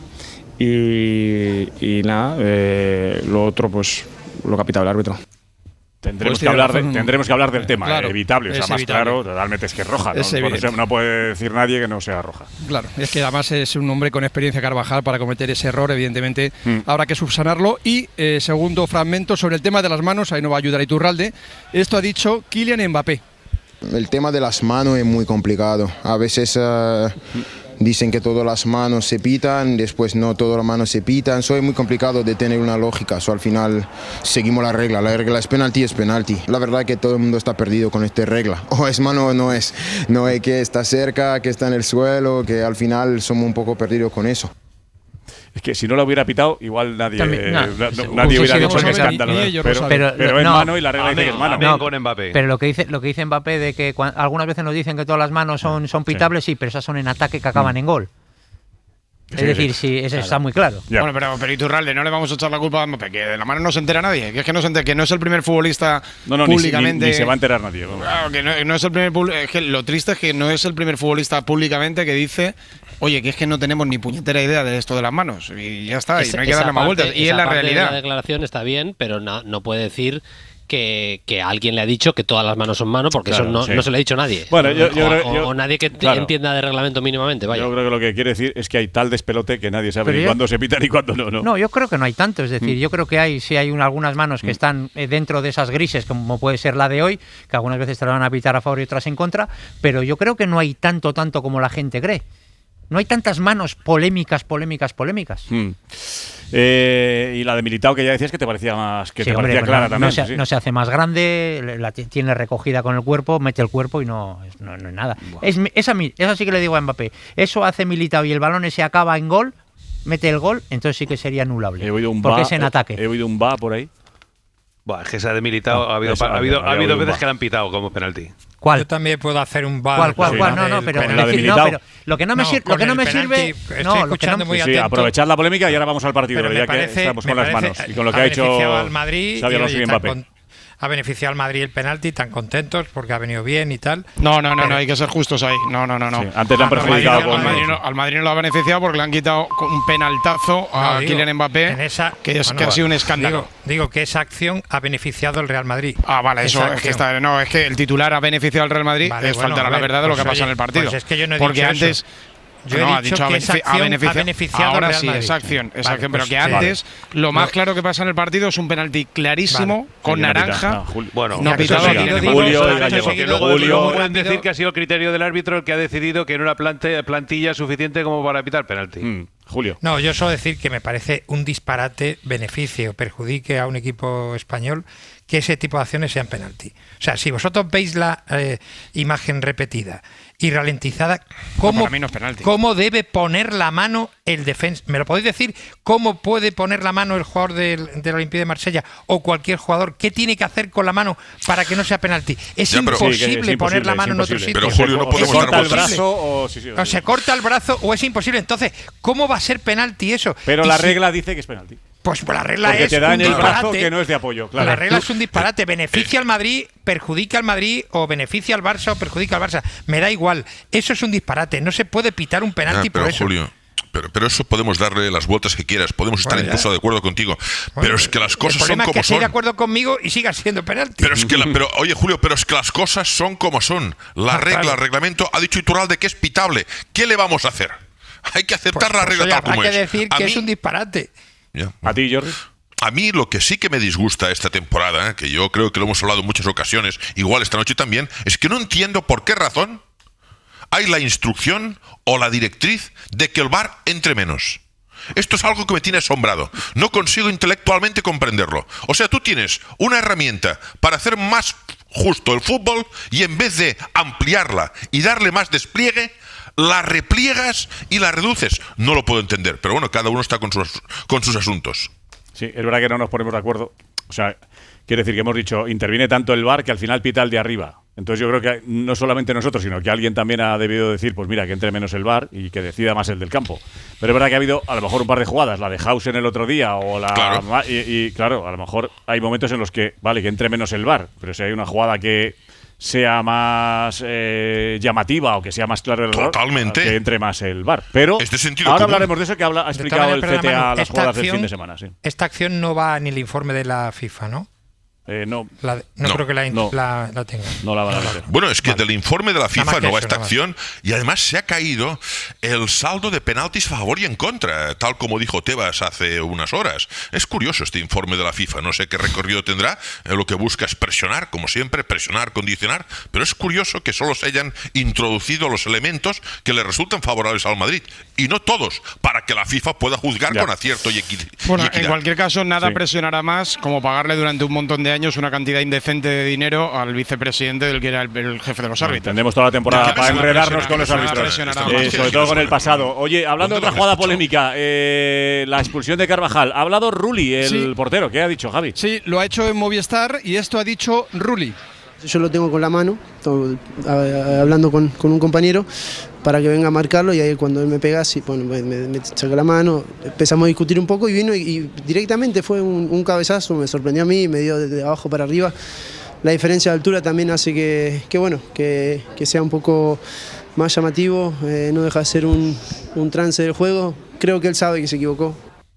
Y, y nada, eh, lo otro, pues lo que ha pitado el árbitro. Tendremos, Pues que tiene hablar de- razón. tendremos que hablar del tema, Claro, eh, evitable, o sea, es más evitable. claro, totalmente es que es roja, ¿no? Es No, evidente. no puede decir nadie que no sea roja. Claro, es que además es un hombre con experiencia Carvajal para cometer ese error, evidentemente Mm. habrá que subsanarlo. Y eh, segundo fragmento sobre el tema de las manos, ahí no va a ayudar Iturralde. Esto ha dicho Kylian Mbappé. El tema de las manos es muy complicado. A veces eh, dicen que todas las manos se pitan, después no todas las manos se pitan. Eso es muy complicado de tener una lógica. So, al final seguimos la regla. La regla es penalti, es penalti. La verdad es que todo el mundo está perdido con esta regla. O es mano o no es. No es que está cerca, que está en el suelo, que al final somos un poco perdidos con eso. Es que si no lo hubiera pitado, igual nadie, También, eh, nah, na- sí, nadie sí, hubiera sí, dicho vamos que a ver, escándalo. ni ¿eh? ellos lo Pero, saben. pero, Pero, es no, mano y la regla dice que es mano. no, pero lo que dice lo que dice Mbappé de que cuan- algunas veces nos dicen que todas las manos son, son pitables, sí, pero esas son en ataque que acaban Mm. en gol. Es sí, decir, sí, eso claro. está muy claro. Ya. Bueno, pero, pero Iturralde, no le vamos a echar la culpa a Mbappé, que de la mano no se entera nadie, que es que no se entera, que no es el primer futbolista no, no, públicamente. Ni, ni, ni se va a enterar nadie. Claro, que no, no es el primer es que lo triste es que no es el primer futbolista públicamente que dice, oye, que es que no tenemos ni puñetera idea de esto de las manos. Y ya está, es, y no hay que darle más vueltas. Y es la realidad. La declaración está bien, pero no, no puede decir Que, que alguien le ha dicho que todas las manos son manos, porque claro, eso no, sí. no se lo ha dicho nadie. Bueno, yo, yo o, creo, o, yo, o nadie que claro. entienda de reglamento mínimamente. Vaya. Yo creo que lo que quiere decir es que hay tal despelote que nadie sabe ni cuándo se pita ni cuándo no, no. No, yo creo que no hay tanto. Es decir, mm. yo creo que hay sí hay un, algunas manos que mm. están dentro de esas grises, como puede ser la de hoy, que algunas veces te la van a pitar a favor y otras en contra, pero yo creo que no hay tanto, tanto como la gente cree. No hay tantas manos polémicas, polémicas, polémicas. Mm. Eh, y la de Militao, que ya decías que te parecía más que sí, te hombre, parecía clara no, también. No se, sí. no se hace más grande, la tiene recogida con el cuerpo, mete el cuerpo y no, no, no es nada. Es, esa, esa sí que le digo a Mbappé. Eso hace Militao y el balón ese acaba en gol, mete el gol, entonces sí que sería anulable. He oído un porque va, es en ataque. He, he oído un va por ahí. Buah, es que esa de Militao no, ha habido, ha habido, ha habido veces que la han pitado como penalti. ¿Cuál? Yo también puedo hacer un bar. ¿Cuál, cuál, cuál? No, no, pero, la de decir, no, pero lo que no me, no, sir lo que no me sirve. No, lo que no muy sí, aprovechar la polémica y ahora vamos al partido, ya parece, que estamos con parece, las manos. Y con lo que ha hecho al Madrid Xabi Alonso y Mbappé. Con, ha beneficiado al Madrid el penalti, tan contentos porque ha venido bien y tal. No, no, no, no hay que ser justos ahí. No, no, no, no. Sí, antes le han perjudicado al, con Madrid, no, al Madrid no lo ha beneficiado porque le han quitado un penaltazo a no, digo, Kylian Mbappé, en esa, que, es, bueno, que ha sido un escándalo. Digo, digo que esa acción ha beneficiado al Real Madrid. Ah, vale, eso es que está, no, es que el titular ha beneficiado al Real Madrid, vale, es bueno, faltar a la verdad de lo que pues pasa oye, en el partido. Pues es que yo no he porque dicho antes eso. Yo no, he dicho, dicho que esa acción ha beneficiado, ha beneficiado ahora al Real sí, Madrid. esa acción, esa vale, acción pues, pero que antes vale. lo más claro que pasa en el partido es un penalti clarísimo vale. con sí, naranja. No, Julio, bueno, no pitado Julio y Gallego. Porque luego, Julio, luego pueden decir que ha sido el criterio del árbitro el que ha decidido que no era plante, plantilla suficiente como para pitar penalti. Mm, Julio. No, yo suelo decir que me parece un disparate, beneficio, perjudique a un equipo español que ese tipo de acciones sean penalti. O sea, si vosotros veis la eh, imagen repetida y ralentizada, ¿cómo, no, no es ¿cómo debe poner la mano el defensa? ¿Me lo podéis decir? ¿Cómo puede poner la mano el jugador del, del Olympique de Marsella o cualquier jugador? ¿Qué tiene que hacer con la mano para que no sea penalti? Es, ya, imposible, sí, es imposible poner la mano en otro sitio. Pero Julio, no podemos dar vueltas. El brazo, o, sí, sí, o se corta el brazo o es imposible. Entonces, ¿cómo va a ser penalti eso? Pero y la si, regla dice que es penalti. Pues la regla Porque es te da en un el disparate. brazo que no es de apoyo, claro. La regla es un disparate. Beneficia al Madrid, perjudica al Madrid, o beneficia al Barça o perjudica al Barça. Me da igual. Eso es un disparate. No se puede pitar un penalti ah, pero, por eso. Julio, pero, pero eso podemos darle las vueltas que quieras. Podemos estar bueno, incluso de acuerdo contigo. Bueno, pero es que las cosas son como son. El problema es que esté de acuerdo conmigo y siga siendo penalti. Pero es que, la, pero, oye Julio, pero es que las cosas son como son. La ah, regla, claro. el reglamento ha dicho Iturralde que es pitable. ¿Qué le vamos a hacer? Hay que aceptar pues, la regla pues, tal como es. Hay que decir a que mí, es un disparate. Ya. ¿A ti, Jordi? A mí lo que sí que me disgusta esta temporada, ¿eh? que yo creo que lo hemos hablado en muchas ocasiones, igual esta noche también, es que no entiendo por qué razón hay la instrucción o la directriz de que el V A R entre menos. Esto es algo que me tiene asombrado. No consigo intelectualmente comprenderlo. O sea, tú tienes una herramienta para hacer más justo el fútbol y en vez de ampliarla y darle más despliegue, la repliegas y la reduces. No lo puedo entender, pero bueno, cada uno está con sus, con sus asuntos. Sí, es verdad que no nos ponemos de acuerdo. O sea, quiere decir que hemos dicho, interviene tanto el V A R que al final pita el de arriba. Entonces yo creo que no solamente nosotros, sino que alguien también ha debido decir, pues mira, que entre menos el V A R y que decida más el del campo. Pero es verdad que ha habido a lo mejor un par de jugadas, la de Hausen el otro día o la... Claro. Y, y claro, a lo mejor hay momentos en los que, vale, que entre menos el V A R, pero si hay una jugada que sea más eh, llamativa o que sea más claro el error, totalmente, que entre más el V A R. Pero es de sentido ahora común. hablaremos de eso que habla, ha explicado manera, el C T A Manu, las jugadas acción, del fin de semana. Sí. Esta acción no va en el informe de la FIFA, ¿no? Eh, no. La de, no, no creo que la, no. la, la tenga. No la van a meter. Bueno, es que vale. del informe de la FIFA no va esta eso, acción y además se ha caído el saldo de penaltis a favor y en contra, tal como dijo Tebas hace unas horas. Es curioso este informe de la FIFA, no sé qué recorrido tendrá, eh, lo que busca es presionar, como siempre, presionar, condicionar, pero es curioso que solo se hayan introducido los elementos que le resultan favorables al Madrid y no todos, para que la FIFA pueda juzgar ya. con acierto y, equi bueno, y equidad. En cualquier caso, nada sí. presionará más como pagarle durante un montón de años una cantidad indecente de dinero al vicepresidente del que era el, el jefe de los árbitros. Tendremos toda la temporada para enredarnos con los árbitros, eh, sobre todo con el pasado. Oye, hablando de otra jugada polémica, eh, la expulsión de Carvajal. Ha hablado Rulli, el sí. portero. ¿Qué ha dicho Javi? Sí, lo ha hecho en Movistar y esto ha dicho Rulli. Yo lo tengo con la mano, todo, a, a, hablando con, con un compañero para que venga a marcarlo y ahí cuando él me pega, sí, bueno, me, me, me saca la mano, empezamos a discutir un poco y vino y, y directamente fue un, un cabezazo, me sorprendió a mí, me dio de abajo para arriba. La diferencia de altura también hace que, que bueno, que, que sea un poco más llamativo, eh, no deja de ser un, un trance del juego. Creo que él sabe que se equivocó.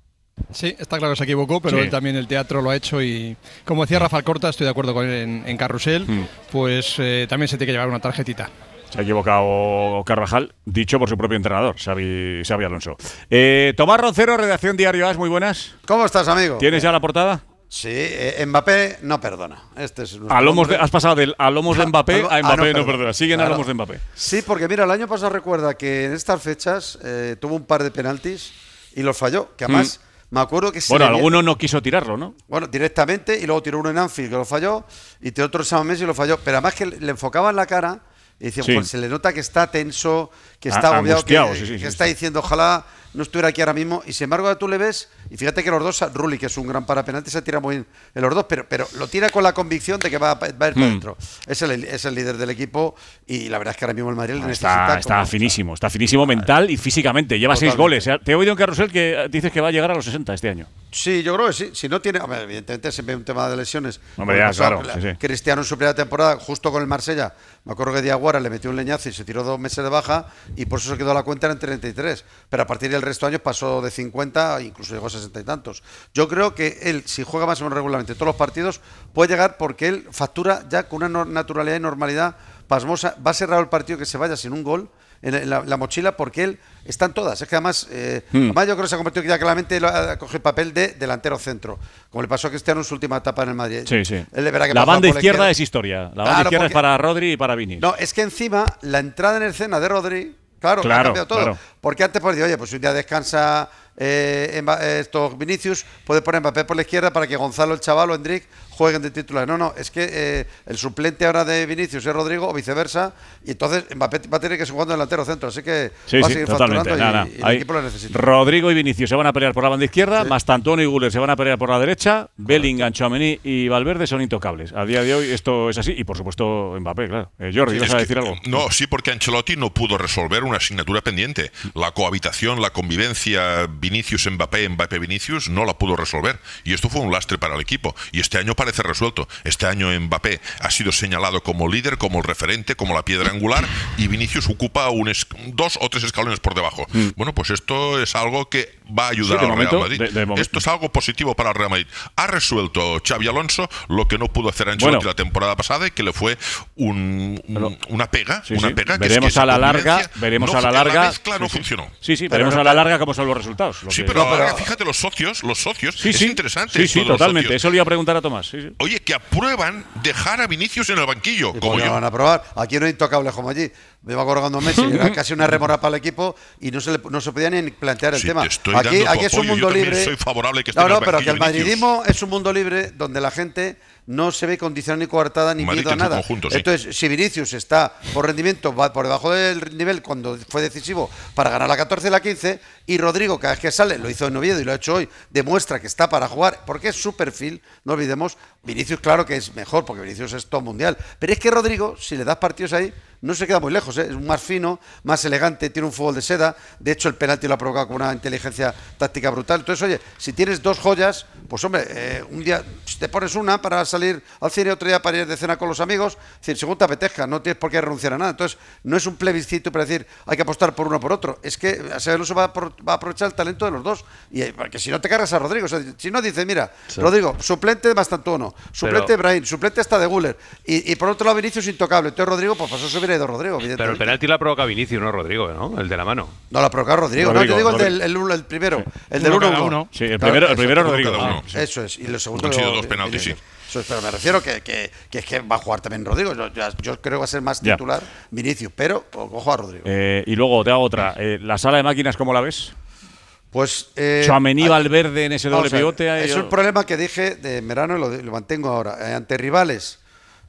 Sí, está claro que se equivocó, pero Sí. él también el teatro lo ha hecho y, como decía Rafael Corta, estoy de acuerdo con él en, en Carrusel, Mm. pues eh, también se tiene que llevar una tarjetita. Se ha equivocado Carvajal, dicho por su propio entrenador, Xavi, Xavi Alonso. Eh, Tomás Roncero, redacción Diario As, muy buenas. ¿Cómo estás, amigo? ¿Tienes ya la portada? Sí, eh, Mbappé no perdona. Este es nuestro A lomos de- hombre. has pasado del a lomos de Mbappé Ah, a Mbappé no no, perdona. perdona. Siguen Claro. a lomos de Mbappé. Sí, porque mira, el año pasado recuerda que en estas fechas eh, tuvo un par de penaltis y los falló. Que además, me acuerdo que... se Bueno, le vi- alguno no quiso tirarlo, ¿no? Bueno, directamente, y luego tiró uno en Anfield que lo falló, y tiró otro en San Mamés y lo falló. Pero además que le le enfocaba en la cara y decía, Sí. pues se le nota que está tenso, que A- está agobiado, que, angustiado, sí, sí, que sí, está sí. diciendo, ojalá no estuviera aquí ahora mismo. Y sin embargo, tú le ves, y fíjate que los dos, Rulli, que es un gran parapenalti, se tira muy bien en los dos, pero, pero lo tira con la convicción de que va, a- va a ir para Hmm. adentro. Es el, es el líder del equipo, y la verdad es que ahora mismo el Madrid le necesita. Está, está como- finísimo, está finísimo mental y físicamente. Lleva seis Totalmente. goles. Te he oído en Carrusel que dices que va a llegar a los sesenta este año. Sí, yo creo que sí. Si no tiene, hombre, evidentemente siempre hay un tema de lesiones. Hombre, Porque ya, pasó claro, la- sí, sí. Cristiano en su primera temporada, justo con el Marsella, me acuerdo que Diaguara le metió un leñazo y se tiró dos meses de baja y por eso se quedó la cuenta en treinta y tres. Pero a partir del resto de años pasó de cincuenta, incluso llegó a sesenta y tantos. Yo creo que él, si juega más o menos regularmente todos los partidos, puede llegar porque él factura ya con una no- naturalidad y normalidad pasmosa. Va a ser raro el partido que se vaya sin un gol en la, la mochila porque él está en todas. Es que además, eh, Hmm. además yo creo que se ha convertido ya claramente lo- a- coge el papel de delantero centro, como le pasó a Cristiano en su última etapa en el Madrid. Sí, sí. Él verá que La pasa banda por izquierda es historia. La banda Claro, izquierda es porque- para Rodri y para Vini. No, es que encima la entrada en escena de Rodri, claro, Claro, ha cambiado todo. claro. Porque antes pues decía, oye, pues si un día descansa eh, Mba- eh, esto Vinicius, puede poner Mbappé por la izquierda para que Gonzalo, el chaval o Endrick jueguen de titular. No, no, es que eh, el suplente ahora de Vinicius es Rodrigo o viceversa, y entonces Mbappé va a tener que seguir jugando delantero centro, así que Sí, va a sí, seguir totalmente. facturando Nada, y, y el ahí equipo lo necesita. Rodrigo y Vinicius se van a pelear por la banda izquierda, Mastantón y Guller se van a pelear por la derecha, Bellingham, Tchouaméni y Valverde son intocables. A día de hoy esto es así y por supuesto Mbappé, claro. Eh, Jordi, ¿ibas Es a que- decir algo? No, sí, porque Ancelotti no pudo resolver una asignatura pendiente. La cohabitación, la convivencia Vinicius-Mbappé, Mbappé-Vinicius, no la pudo resolver. Y esto fue un lastre para el equipo. Y este año parece resuelto. Este año Mbappé ha sido señalado como líder, como el referente, como la piedra angular, y Vinicius ocupa un es- dos o tres escalones por debajo. Bueno, pues esto es algo que va a ayudar Sí, de al momento, Real Madrid. de- de momento. Esto es algo positivo para el Real Madrid. Ha resuelto Xavi Alonso lo que no pudo hacer Ancelotti Bueno. la temporada pasada y que le fue un, un- una pega, Sí, una sí. pega que veremos es que a la esa larga, convivencia veremos no a la fu- larga. La mezcla no sí, sí. funcionó. Sí, sí, Pero veremos no a la tal- larga cómo son los resultados. lo Sí, que- pero, No, pero- ahora fíjate los socios, los socios, Sí, es sí. interesante. Sí, esto sí, de los totalmente. socios. Eso le iba a preguntar a Tomás. Sí, sí. Oye, que aprueban dejar a Vinicius en el banquillo, ¿Y como cómo no yo. van a probar? Aquí no hay intocables como allí. Me va colgando Messi, era casi una remora para el equipo y no se, le- no se podía ni plantear el Sí, tema. te estoy Aquí, dando tu aquí es un apoyo. Yo mundo también libre. soy favorable que esté no, en el no, pero que banquillo el Vinicius. madridismo es un mundo libre donde la gente no se ve condicionada ni coartada ni Madrid miedo a en su nada. conjunto, sí. Entonces, si Vinicius está por rendimiento va por debajo del nivel cuando fue decisivo para ganar la catorce y la quince, y Rodrigo cada vez que sale, lo hizo en Oviedo y lo ha hecho hoy, demuestra que está para jugar, porque es su perfil, no olvidemos, Vinicius claro que es mejor, porque Vinicius es todo mundial, pero es que Rodrigo, si le das partidos ahí, no se queda muy lejos, ¿eh? Es más fino, más elegante, tiene un fútbol de seda, de hecho el penalti lo ha provocado con una inteligencia táctica brutal. Entonces, oye, si tienes dos joyas, pues hombre, eh, un día si te pones una para salir al cine, otro día para ir de cena con los amigos, es decir, según te apetezca, no tienes por qué renunciar a nada. Entonces, no es un plebiscito para decir hay que apostar por uno o por otro, es que Xabi Alonso va a, pro- va a aprovechar el talento de los dos, y eh, porque si no te cargas a Rodrigo, o sea, si no dices, mira, Sí. Rodrigo, suplente de Mastantuono, suplente de Brahim, suplente hasta de Guller, y, y por otro lado Vinicius intocable, entonces Rodrigo, pues pasó se hubiera ido Rodrigo, Pero el evidentemente. penalti lo ha provocado Vinicius, no Rodrigo, ¿no? El de la mano. No, la provocado Rodrigo. Rodrigo, no, te digo el, Rodrigo. del, el, uno- el primero, el del Uno uno cada uno. uno. Sí, el primero- el primero Rodrigo. Ah, Cada uno, sí. Eso es. Y lo segundo Han sido lo- dos penaltis, sí. Eso es, pero me refiero que, que, que es que va a jugar también Rodrigo. Yo, yo- yo creo que va a ser más Ya. titular Vinicius, pero ojo a Rodrigo. Eh, y luego te hago otra. Eh, ¿La sala de máquinas cómo la ves? Pues. Eh, Tchouaméni, hay- Valverde en ese doble vamos a ver, pivote. ahí Es yo- un problema que dije de en verano y lo, lo mantengo ahora. Eh, ante rivales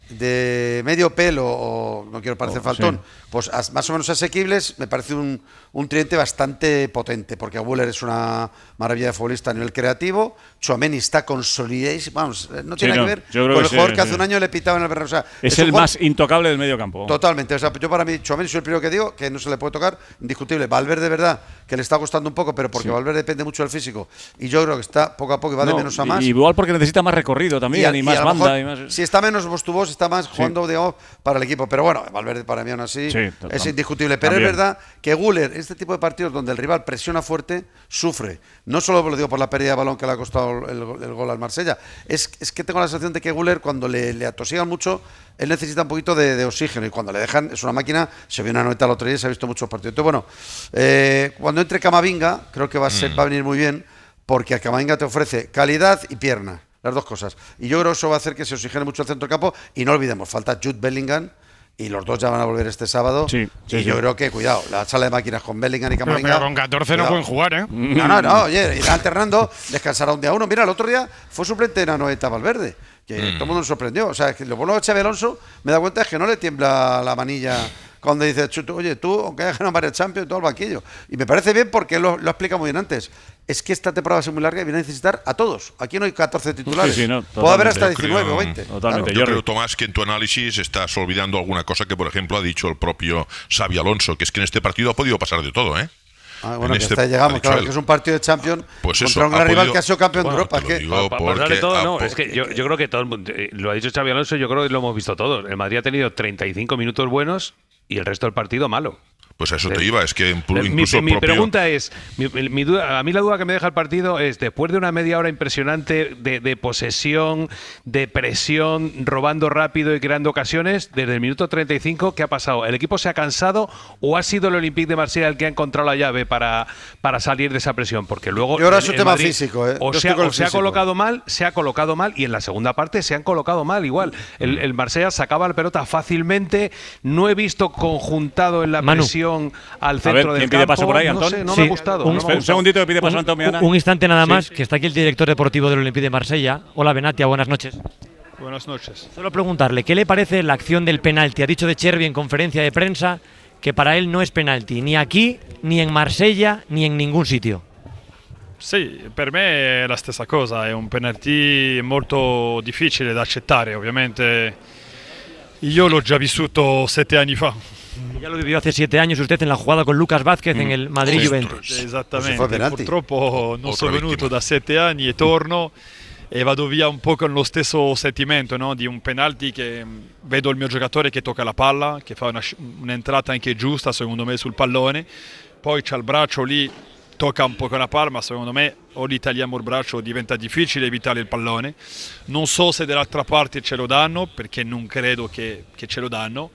de medio pelo, o no quiero parecer Oh, faltón, sí. pues as- más o menos asequibles, me parece un, un tridente bastante potente, porque Güler es una maravilla de futbolista a nivel creativo, Tchouaméni está consolidadísimo, vamos, no tiene Sí, nada no, que ver yo creo con que el sí, jugador que sí. hace un año le pitaba en el Bernabéu. O sea, Es un el jugador- más intocable del medio campo. Totalmente, o sea, yo para mí, Tchouaméni soy el primero que digo que no se le puede tocar, indiscutible. Valverde, verdad, que le está costando un poco, pero porque Sí. Valverde depende mucho del físico, y yo creo que está poco a poco y va de No, menos a y- más. Igual porque necesita más recorrido también, y, a- más a lo banda. mejor, Y más... Si está menos voz tu voz, está más jugando, digamos, para el equipo. Pero bueno, Valverde para mí aún así Sí, es total- indiscutible. Pero también. es verdad que Güler, este tipo de partidos donde el rival presiona fuerte, sufre. No solo lo digo por la pérdida de balón que le ha costado el, el gol al Marsella, es, es que tengo la sensación de que Güler, cuando le, le atosigan mucho, él necesita un poquito de, de oxígeno, y cuando le dejan, es una máquina. Se vio una noveta el otro día y se ha visto muchos partidos. Entonces, bueno, eh, cuando entre Camavinga, creo que va a, ser, Mm. va a venir muy bien, porque a Camavinga te ofrece calidad y pierna, las dos cosas. Y yo creo que eso va a hacer que se oxigene mucho el centro del campo. Y no olvidemos, falta Jude Bellingham, y los dos ya van a volver este sábado. Sí, sí, y yo sí. creo que, cuidado, la sala de máquinas con Bellingham y Pero, Camavinga. pero con catorce no cuidado. pueden jugar, ¿eh? No, no, no, oye, irán alternando, descansará un día uno. Mira, el otro día fue suplente en Anoeta Valverde, que Mm. todo el mundo nos sorprendió. O sea, que lo bueno de Xabi Alonso, me da cuenta es que no le tiembla la manilla cuando dice, "Chu, tú, oye, tú, aunque hayas ganado varios Champions, todo el banquillo". Y me parece bien porque él lo, lo explica muy bien antes. Es que esta temporada va a ser muy larga y viene a necesitar a todos. Aquí no hay catorce titulares. Sí, sí, no, Puede haber totalmente. hasta Yo diecinueve creo- o veinte. Totalmente. Yo Jordi. creo, Tomás, que en tu análisis estás olvidando alguna cosa que, por ejemplo, ha dicho el propio Xabi Alonso, que es que en este partido ha podido pasar de todo, ¿eh? Ah, bueno, En que este- hasta ahí ha llegamos, dicho claro, él. que es un partido de Champions Pues eso, contra un ha gran rival podido- que ha sido campeón Bueno, de Europa. te lo que- digo Pa- pasar de todo, porque- no, ah, es que yo, yo creo que todo el mundo, eh, lo ha dicho Xabi Alonso, yo creo que lo hemos visto todos. El Madrid ha tenido treinta y cinco minutos buenos y el resto del partido malo. Pues a eso Eh, te iba, es que inclu- Mi, incluso el mi propio... pregunta es, mi- mi duda- a mí la duda que me deja el partido es, después de una media hora impresionante de, de posesión, de presión, robando rápido y creando ocasiones, desde el minuto treinta y cinco, ¿qué ha pasado? ¿El equipo se ha cansado o ha sido el Olympique de Marsella el que ha encontrado la llave para, para salir de esa presión? Porque luego... Y ahora es el- un el tema Madrid físico, ¿eh? O, Yo se estoy ha, con el o se ha físico. colocado mal, se ha colocado mal, y en la segunda parte se han colocado mal igual. El, el Marsella sacaba la pelota fácilmente, no he visto conjuntado en la Manu. presión al A centro ver, del ¿quién pide campo. paso por ahí, no Antón? sé, no Sí, me ha gustado. un- no me ha Un gustado. segundito que pide paso Un, Antón Meana. un instante nada Sí. más, que está aquí el director deportivo del Olympique de Marsella. Hola, Benatia, buenas noches. Buenas noches. Solo preguntarle, ¿qué le parece la acción del penalti? Ha dicho de Chervi en conferencia de prensa que para él no es penalti, ni aquí, ni en Marsella, ni en ningún sitio. Sì, per me è la stessa cosa, è un penalty molto difficile da accettare, ovviamente io l'ho già vissuto sette anni fa. Ya lo vivió hace siete años usted en la jugada con Lucas Vázquez en el Madrid-Juventus. Esattamente, purtroppo non sono venuto da sette anni e torno e vado via un po' con lo stesso sentimento, no? Di un penalty che mh, vedo il mio giocatore che tocca la palla, che fa una sci- un'entrata anche giusta secondo me sul pallone, poi c'ha il braccio lì, tocca un po' con la palma, secondo me o gli tagliamo il braccio o diventa difficile evitare il pallone. Non so se dall'altra parte ce lo danno, perché non credo che, che ce lo danno,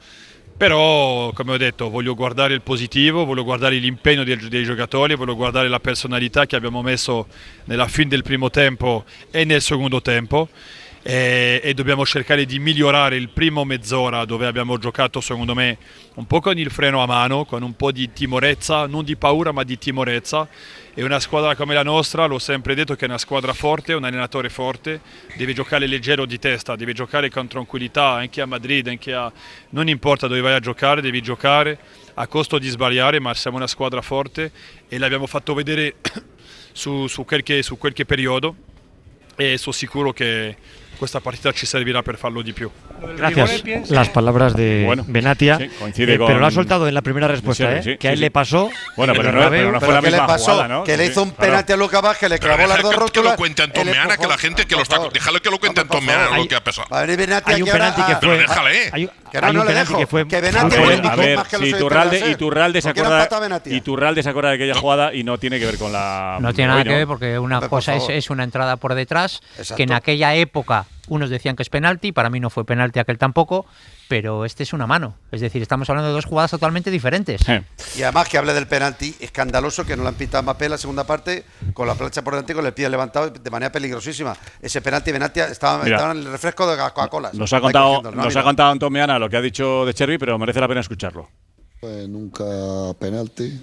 però come ho detto voglio guardare il positivo, voglio guardare l'impegno dei, dei giocatori, voglio guardare la personalità che abbiamo messo nella fine del primo tempo e nel secondo tempo. E, e dobbiamo cercare di migliorare il primo mezz'ora dove abbiamo giocato secondo me un po' con il freno a mano, con un po' di timorezza, non di paura ma di timorezza. E una squadra come la nostra, l'ho sempre detto che è una squadra forte, un allenatore forte, deve giocare leggero di testa, deve giocare con tranquillità anche a Madrid, anche a... non importa dove vai a giocare, devi giocare a costo di sbagliare, ma siamo una squadra forte e l'abbiamo fatto vedere su, su, qualche, su qualche periodo e sono sicuro che questa partita ci servirà per farlo di più. Gracias. Las palabras de Bueno, Benatia, sí, coincide eh, con- pero lo ha soltado en la primera respuesta, Sí, ¿eh? sí, que a sí, él sí. le pasó. Bueno, en pero el no- Bernabéu, pero no fue Pero la ¿qué le misma pasó? jugada, ¿no? Que le Sí, hizo un claro. penalti a Lucas Vázquez, le clavó Pero las deja dos que, que rótulas. lo cuente Antón él le Meana, que la empujó. gente que lo Por está... favor. Déjale que lo cuente Hombre, por Antón Meana favor. lo que ha pasado. Va a venir Benatia Hay un aquí ahora penalti que a- fue. Pero déjale, ¿eh? hay- Que no, hay no un le penalti dejo. que fue. Que muy Benatia polémico. polémico. A ver, más que los si oyentes Iturralde, de la SER. Iturralde se ¿Por qué no acuerda, empata Benatia? Iturralde se acuerda de aquella jugada y no tiene que ver con la. No tiene nada hoy, que ver porque una Hombre, por cosa es, favor. es una entrada por detrás, Exacto. que en aquella época unos decían que es penalti, para mí no fue penalti, aquel tampoco, pero este es una mano. Es decir, estamos hablando de dos jugadas totalmente diferentes. Eh. Y además que hable del penalti, escandaloso que no le han pitado a Mbappé en la segunda parte, con la plancha por delante y con el pie levantado de manera peligrosísima. Ese penalti, Benatia, estaba, Mira, estaba en el refresco de las Coca-Colas. Nos ha Hay contado, cogiéndolo, ¿no? nos ha Mira. contado Antón Meana lo que ha dicho de Chervi, pero merece la pena escucharlo. Eh, nunca penalti,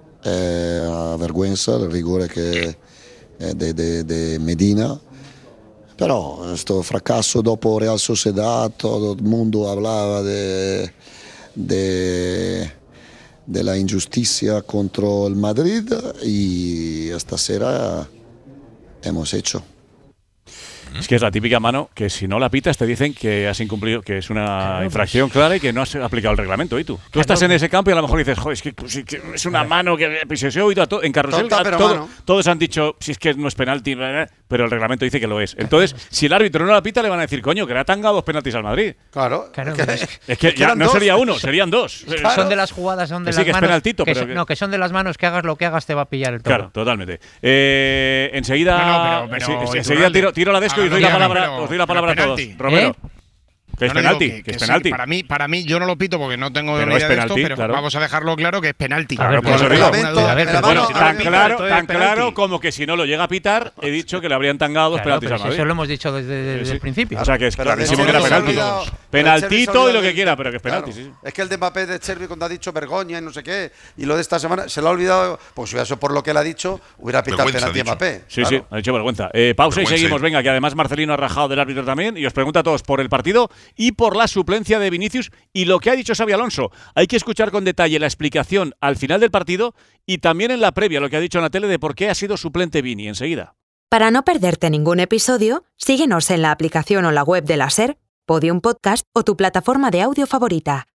è una vergogna il rigore che è de, de, de Medina, Però questo fracasso dopo Real Sociedad, todo il mondo hablaba de, de, de la injusticia contro il Madrid y esta sera hemos hecho. Es que es la típica mano que si no la pitas te dicen que has incumplido, que es una claro, infracción pues, clara y que no has aplicado el reglamento. ¿Y tú? Tú claro, estás en ese campo y a lo mejor dices, joder, es que, pues, que es una mano que pues, se ha oído a to en Carrusel. Tonta, a todo, todos han dicho, si es que no es penalti, pero el reglamento dice que lo es. Entonces, si el árbitro no la pita, le van a decir, coño, que le ha tangado dos penaltis al Madrid. Claro. claro es que, es que ya no dos. sería uno, serían dos. Claro. Son de las jugadas, son de que las sí, que manos. Es penaltito, que pero son, que... No, que son de las manos que hagas lo que hagas te va a pillar el toro. Claro, totalmente. Eh, enseguida, no, no, pero, pero, sí, enseguida tiro, tiro la desco y os doy la palabra. Os doy la palabra a todos. Romero. ¿Eh? Que es no penalti, que, que es que penalti. Sí, para mí, para mí, yo no lo pito porque no tengo pero idea es penalti, de esto, pero claro. vamos a dejarlo claro que es penalti. Claro, por eso digo. A ver, bueno, tan claro, tan claro como que si no lo llega a pitar, he dicho que le habrían tangado dos claro, penaltis al Madrid. Eso lo hemos dicho desde, desde sí, sí. el principio. O sea, que es pero clarísimo que era penalti. Penaltito y lo que quiera, pero que es penalti. Claro. Sí. Es que el de Mbappé de Chervi cuando ha dicho vergoña y no sé qué, y lo de esta semana se lo ha olvidado, pues eso por lo que él ha dicho, hubiera pitado penalti a Mbappé. Sí, claro. sí, ha dicho vergüenza. Eh, pausa vergüenza. Y seguimos, venga, que además Marcelino ha rajado del árbitro también y os pregunta a todos por el partido y por la suplencia de Vinicius y lo que ha dicho Xabi Alonso. Hay que escuchar con detalle la explicación al final del partido y también en la previa, lo que ha dicho en la tele de por qué ha sido suplente Vini enseguida. Para no perderte ningún episodio, síguenos en la aplicación o la web de la SER, Podium Podcast o tu plataforma de audio favorita.